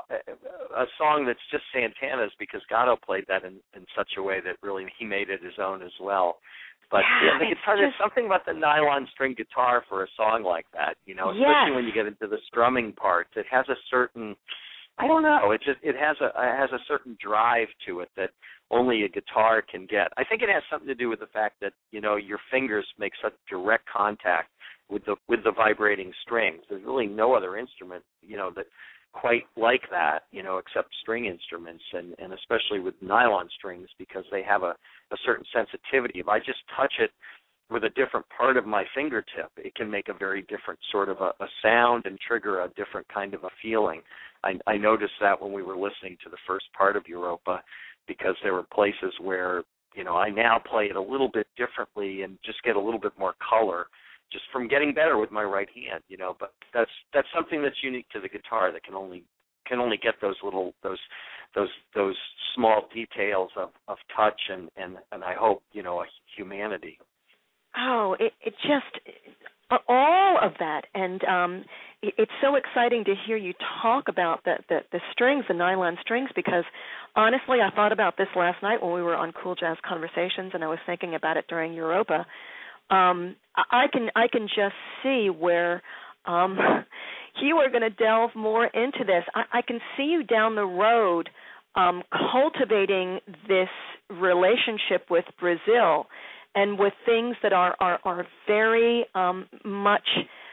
song that's just Santana's, because Gato played that in such a way that really he made it his own as well. But the guitar, there's something about the nylon string guitar for a song like that, you know, especially when you get into the strumming parts. It has a certain, I don't know, it has a certain drive to it that only a guitar can get. I think it has something to do with the fact that, you know, your fingers make such direct contact with the vibrating strings. There's really no other instrument, you know, that quite like that, you know, except string instruments, and especially with nylon strings, because they have a certain sensitivity. If I just touch it with a different part of my fingertip, it can make a very different sort of a sound and trigger a different kind of a feeling. I noticed that when we were listening to the first part of Europa, because there were places where, you know, I now play it a little bit differently and just get a little bit more color just from getting better with my right hand, you know. But that's something that's unique to the guitar, that can only get those little those small details of touch and I hope, you know, a humanity. Oh, it just all of that, and it's so exciting to hear you talk about the strings, the nylon strings, because honestly, I thought about this last night when we were on Cool Jazz Conversations, and I was thinking about it during Europa. I can just see where you are going to delve more into this. I can see you down the road cultivating this relationship with Brazil, and with things that are very much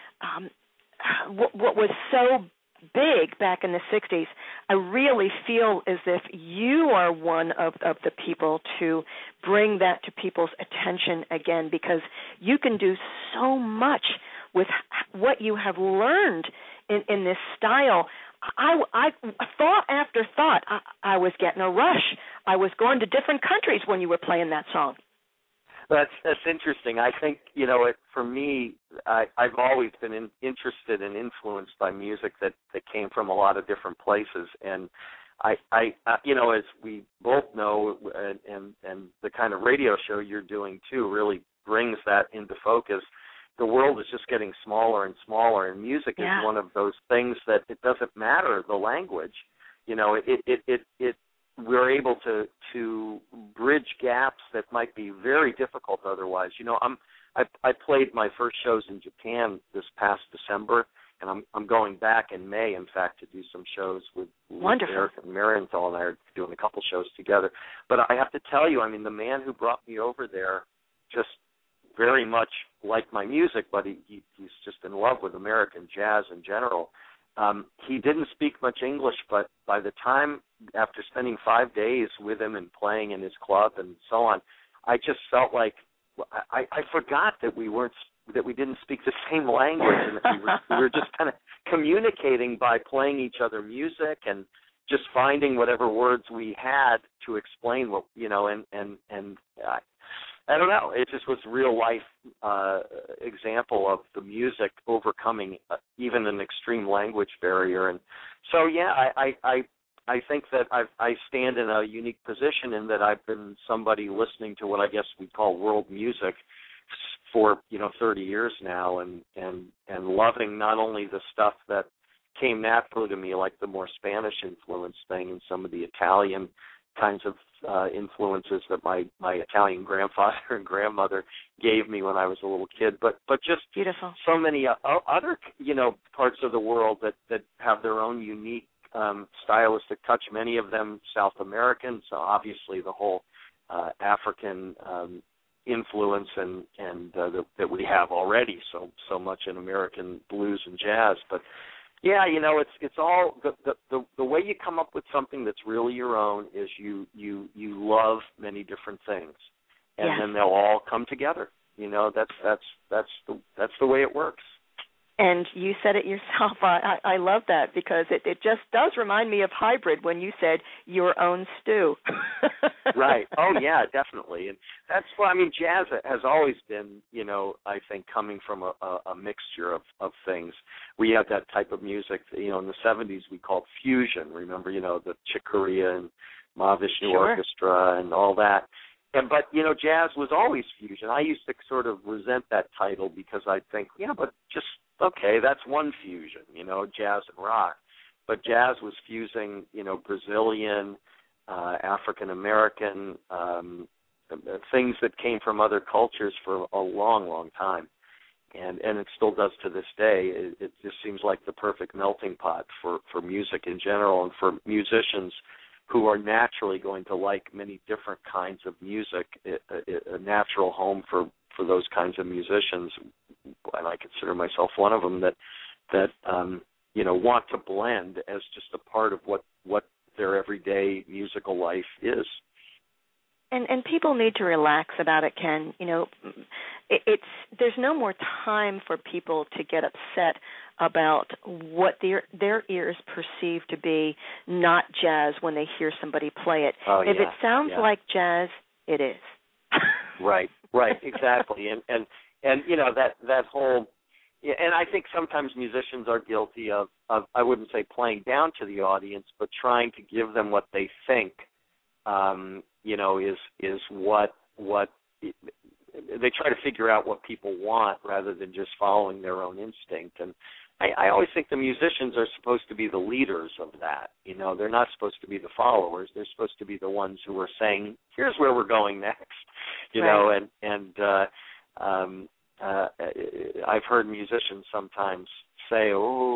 what was so big back in the 60s. I really feel as if you are one of the people to bring that to people's attention again, because you can do so much with what you have learned in this style. I thought after thought, I was getting a rush. I was going to different countries when you were playing that song. That's interesting. I think, you know, for me, I've always been interested and influenced by music that came from a lot of different places, and I you know, as we both know, and the kind of radio show you're doing too really brings that into focus. The world is just getting smaller and smaller, and music is one of those things that it doesn't matter the language. You know, we're able to bridge gaps that might be very difficult otherwise. You know, I played my first shows in Japan this past December, and I'm going back in May, in fact, to do some shows with Eric and Marienthal, and I are doing a couple shows together. But I have to tell you, I mean, the man who brought me over there just very much liked my music, but he's just in love with American jazz in general. He didn't speak much English, but by the time, after spending 5 days with him and playing in his club and so on, I just felt like I forgot that we didn't speak the same language, and that we were just kind of communicating by playing each other music and just finding whatever words we had to explain what, you know, and I don't know. It just was a real life example of the music overcoming even an extreme language barrier. And so, yeah, I think that I stand in a unique position in that I've been somebody listening to what I guess we call world music for, you know, 30 years now, and loving not only the stuff that came naturally to me, like the more Spanish influence thing and some of the Italian kinds of influences that my Italian grandfather and grandmother gave me when I was a little kid, but just beautiful. So many other, you know, parts of the world that have their own unique stylistic touch. Many of them South American, so obviously the whole African influence and that we have already so much in American blues and jazz, but. Yeah, you know, it's all the way you come up with something that's really your own is you love many different things, and then they'll all come together. You know, that's the way it works. And you said it yourself. I love that because it just does remind me of hybrid when you said your own stew. Right. Oh, yeah, definitely. And that's why, I mean, jazz has always been, I think, coming from a mixture of things. We have that type of music, in the 70s we called fusion. Remember, the Chick Corea and Mahavishnu Orchestra and all that. But jazz was always fusion. I used to sort of resent that title because I'd think, but just, okay, that's one fusion, jazz and rock. But jazz was fusing, Brazilian, African American, things that came from other cultures for a long, long time. And it still does to this day. It just seems like the perfect melting pot for music in general and for musicians who are naturally going to like many different kinds of music, a natural home for those kinds of musicians, and I consider myself one of them, that want to blend as just a part of what their everyday musical life is. And people need to relax about it, Ken. There's no more time for people to get upset about what their ears perceive to be not jazz when they hear somebody play it. If it sounds like jazz, it is. Right, exactly. And that whole, and I think sometimes musicians are guilty of I wouldn't say playing down to the audience, but trying to give them what they think is what they try to figure out what people want rather than just following their own instinct. And I always think the musicians are supposed to be the leaders of that. They're not supposed to be the followers. They're supposed to be the ones who are saying, here's where we're going next. I've heard musicians sometimes say,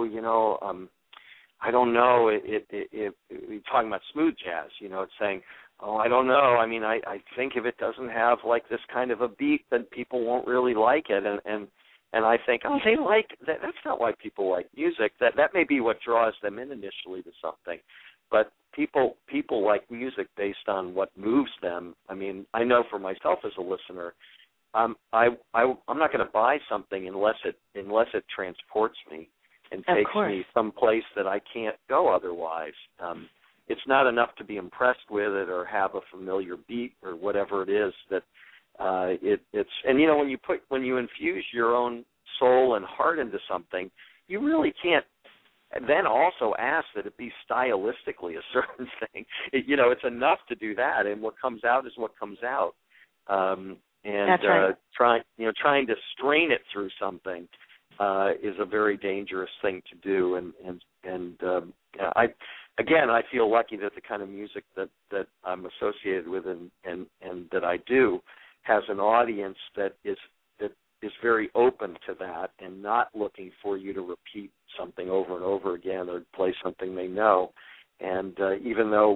I don't know, you're talking about smooth jazz, it's saying, I don't know. I mean, I think if it doesn't have like this kind of a beat, then people won't really like it. And I think, they like that. That's not why people like music. That may be what draws them in initially to something. But people like music based on what moves them. I mean, I know for myself as a listener, I'm not going to buy something unless it transports me and takes me someplace that I can't go otherwise. It's not enough to be impressed with it or have a familiar beat or whatever it is that it's. And when you infuse your own soul and heart into something, you really can't then also ask that it be stylistically a certain thing. It's enough to do that, and what comes out is what comes out. That's right. Trying to strain it through something is a very dangerous thing to do, and I feel lucky that the kind of music that I'm associated with and that I do has an audience that is very open to that and not looking for you to repeat something over and over again or play something they know. And even though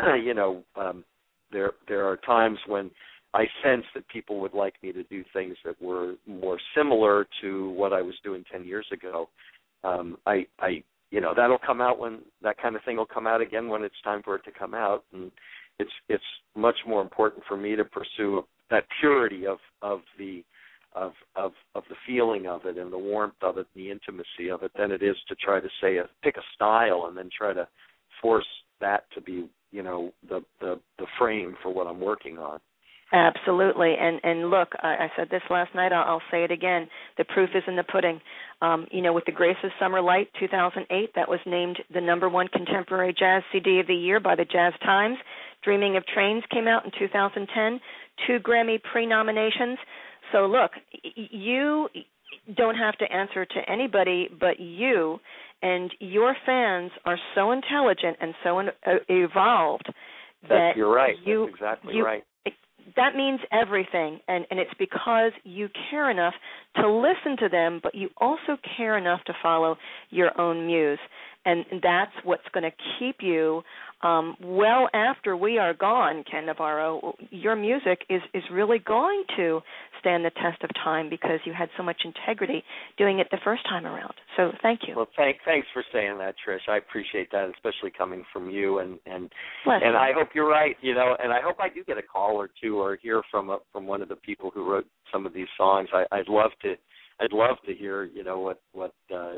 there are times when I sense that people would like me to do things that were more similar to what I was doing 10 years ago, that'll come out when that kind of thing will come out again when it's time for it to come out. And it's much more important for me to pursue that purity of the feeling of it and the warmth of it and the intimacy of it than it is to try to pick a style and then try to force that to be the frame for what I'm working on. Absolutely. And look, I said this last night, I'll say it again. The proof is in the pudding. With The Grace of Summer Light, 2008, that was named the #1 contemporary jazz CD of the year by the Jazz Times. Dreaming of Trains came out in 2010, 2 Grammy pre-nominations. So look, you don't have to answer to anybody but you, and your fans are so intelligent and so evolved that you're right. That's exactly right. That means everything, and it's because you care enough to listen to them, but you also care enough to follow your own muse, and that's what's going to keep you well after we are gone, Ken Navarro. Your music is really going to stand the test of time because you had so much integrity doing it the first time around. So thank you. Well, thanks for saying that, Trish. I appreciate that, especially coming from you. And I hope you're right. And I hope I do get a call or two or hear from one of the people who wrote some of these songs. I'd love to I'd love to hear, what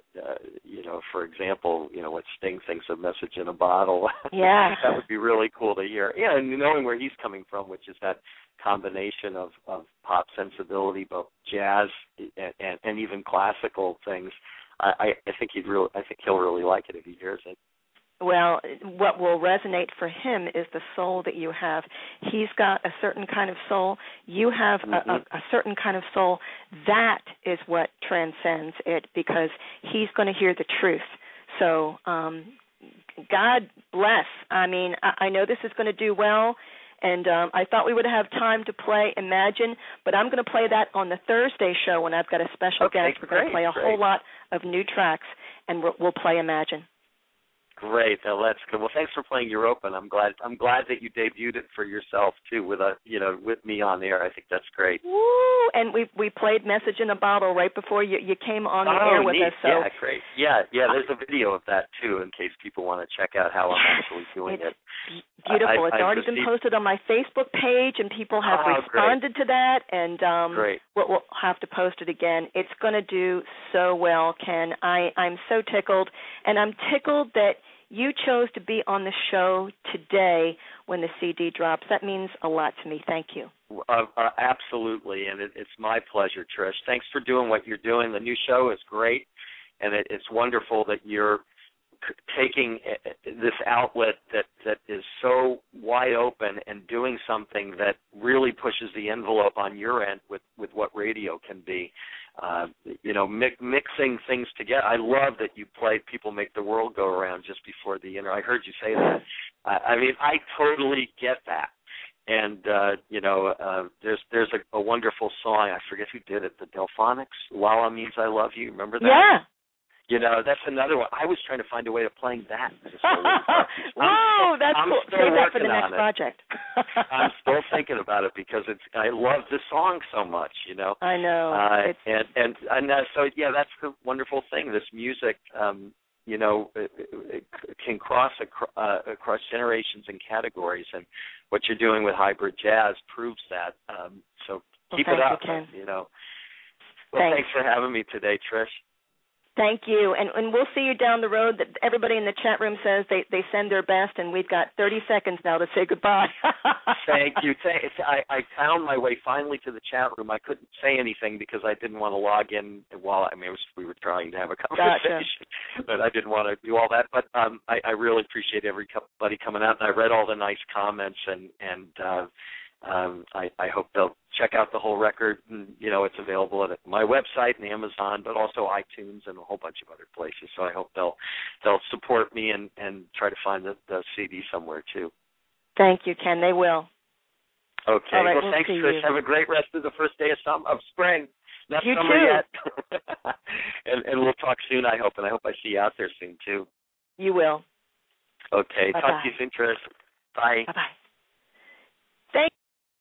for example, what Sting thinks of Message in a Bottle. Yeah. That would be really cool to hear. Yeah, and knowing where he's coming from, which is that combination of pop sensibility, both jazz and even classical things. I think he'll really like it if he hears it. Well, what will resonate for him is the soul that you have. He's got a certain kind of soul. You have a certain kind of soul. That is what transcends it, because he's going to hear the truth. So God bless. I mean, I know this is going to do well, and I thought we would have time to play Imagine, but I'm going to play that on the Thursday show when I've got a special guest. We're going to play a whole lot of new tracks, and we'll play Imagine. Great, that's good. Well, thanks for playing Europa. I'm glad that you debuted it for yourself too, with me on air. I think that's great. Woo! And we played Message in a Bottle right before you came on the air with us. So yeah, great. Yeah. There's a video of that too, in case people want to check out how I'm actually doing it. Beautiful. It's already been posted on my Facebook page, and people have responded to that. And great. We'll have to post it again. It's going to do so well, Ken. I'm so tickled, and I'm tickled that you chose to be on the show today when the CD drops. That means a lot to me. Thank you. Absolutely, and it's my pleasure, Trish. Thanks for doing what you're doing. The new show is great, and it's wonderful that you're taking this outlet that is so wide open and doing something that really pushes the envelope on your end with what radio can be. Mixing things together. I love that you played People Make the World Go Around just before the interview. I heard you say that. I totally get that. And, there's a wonderful song. I forget who did it, the Delphonics, Lala Means I Love You. Remember that? Yeah. That's another one. I was trying to find a way of playing that. Whoa, that's cool. Save that for the next project. I'm still thinking about it because I love this song so much, I know. So that's the wonderful thing. This music, it can cross across generations and categories, and what you're doing with hybrid jazz proves that. So keep it up. Ken. Thanks for having me today, Trish. Thank you, and we'll see you down the road. That everybody in the chat room says they send their best, and we've got 30 seconds now to say goodbye. Thank you. I found my way finally to the chat room. I couldn't say anything because I didn't want to log in while we were trying to have a conversation, but I didn't want to do all that. But I really appreciate everybody coming out, and I read all the nice comments, and I hope they'll check out the whole record. It's available at my website and Amazon, but also iTunes and a whole bunch of other places. So I hope they'll support me and try to find the CD somewhere too. Thank you, Ken. They will. Okay. All right, well, thanks, Trish. Have a great rest of the first day of spring. Not you summer too. Yet. and we'll talk soon, I hope. And I hope I see you out there soon too. You will. Okay. Bye-bye. Talk to you soon, Trish. Bye. Bye-bye.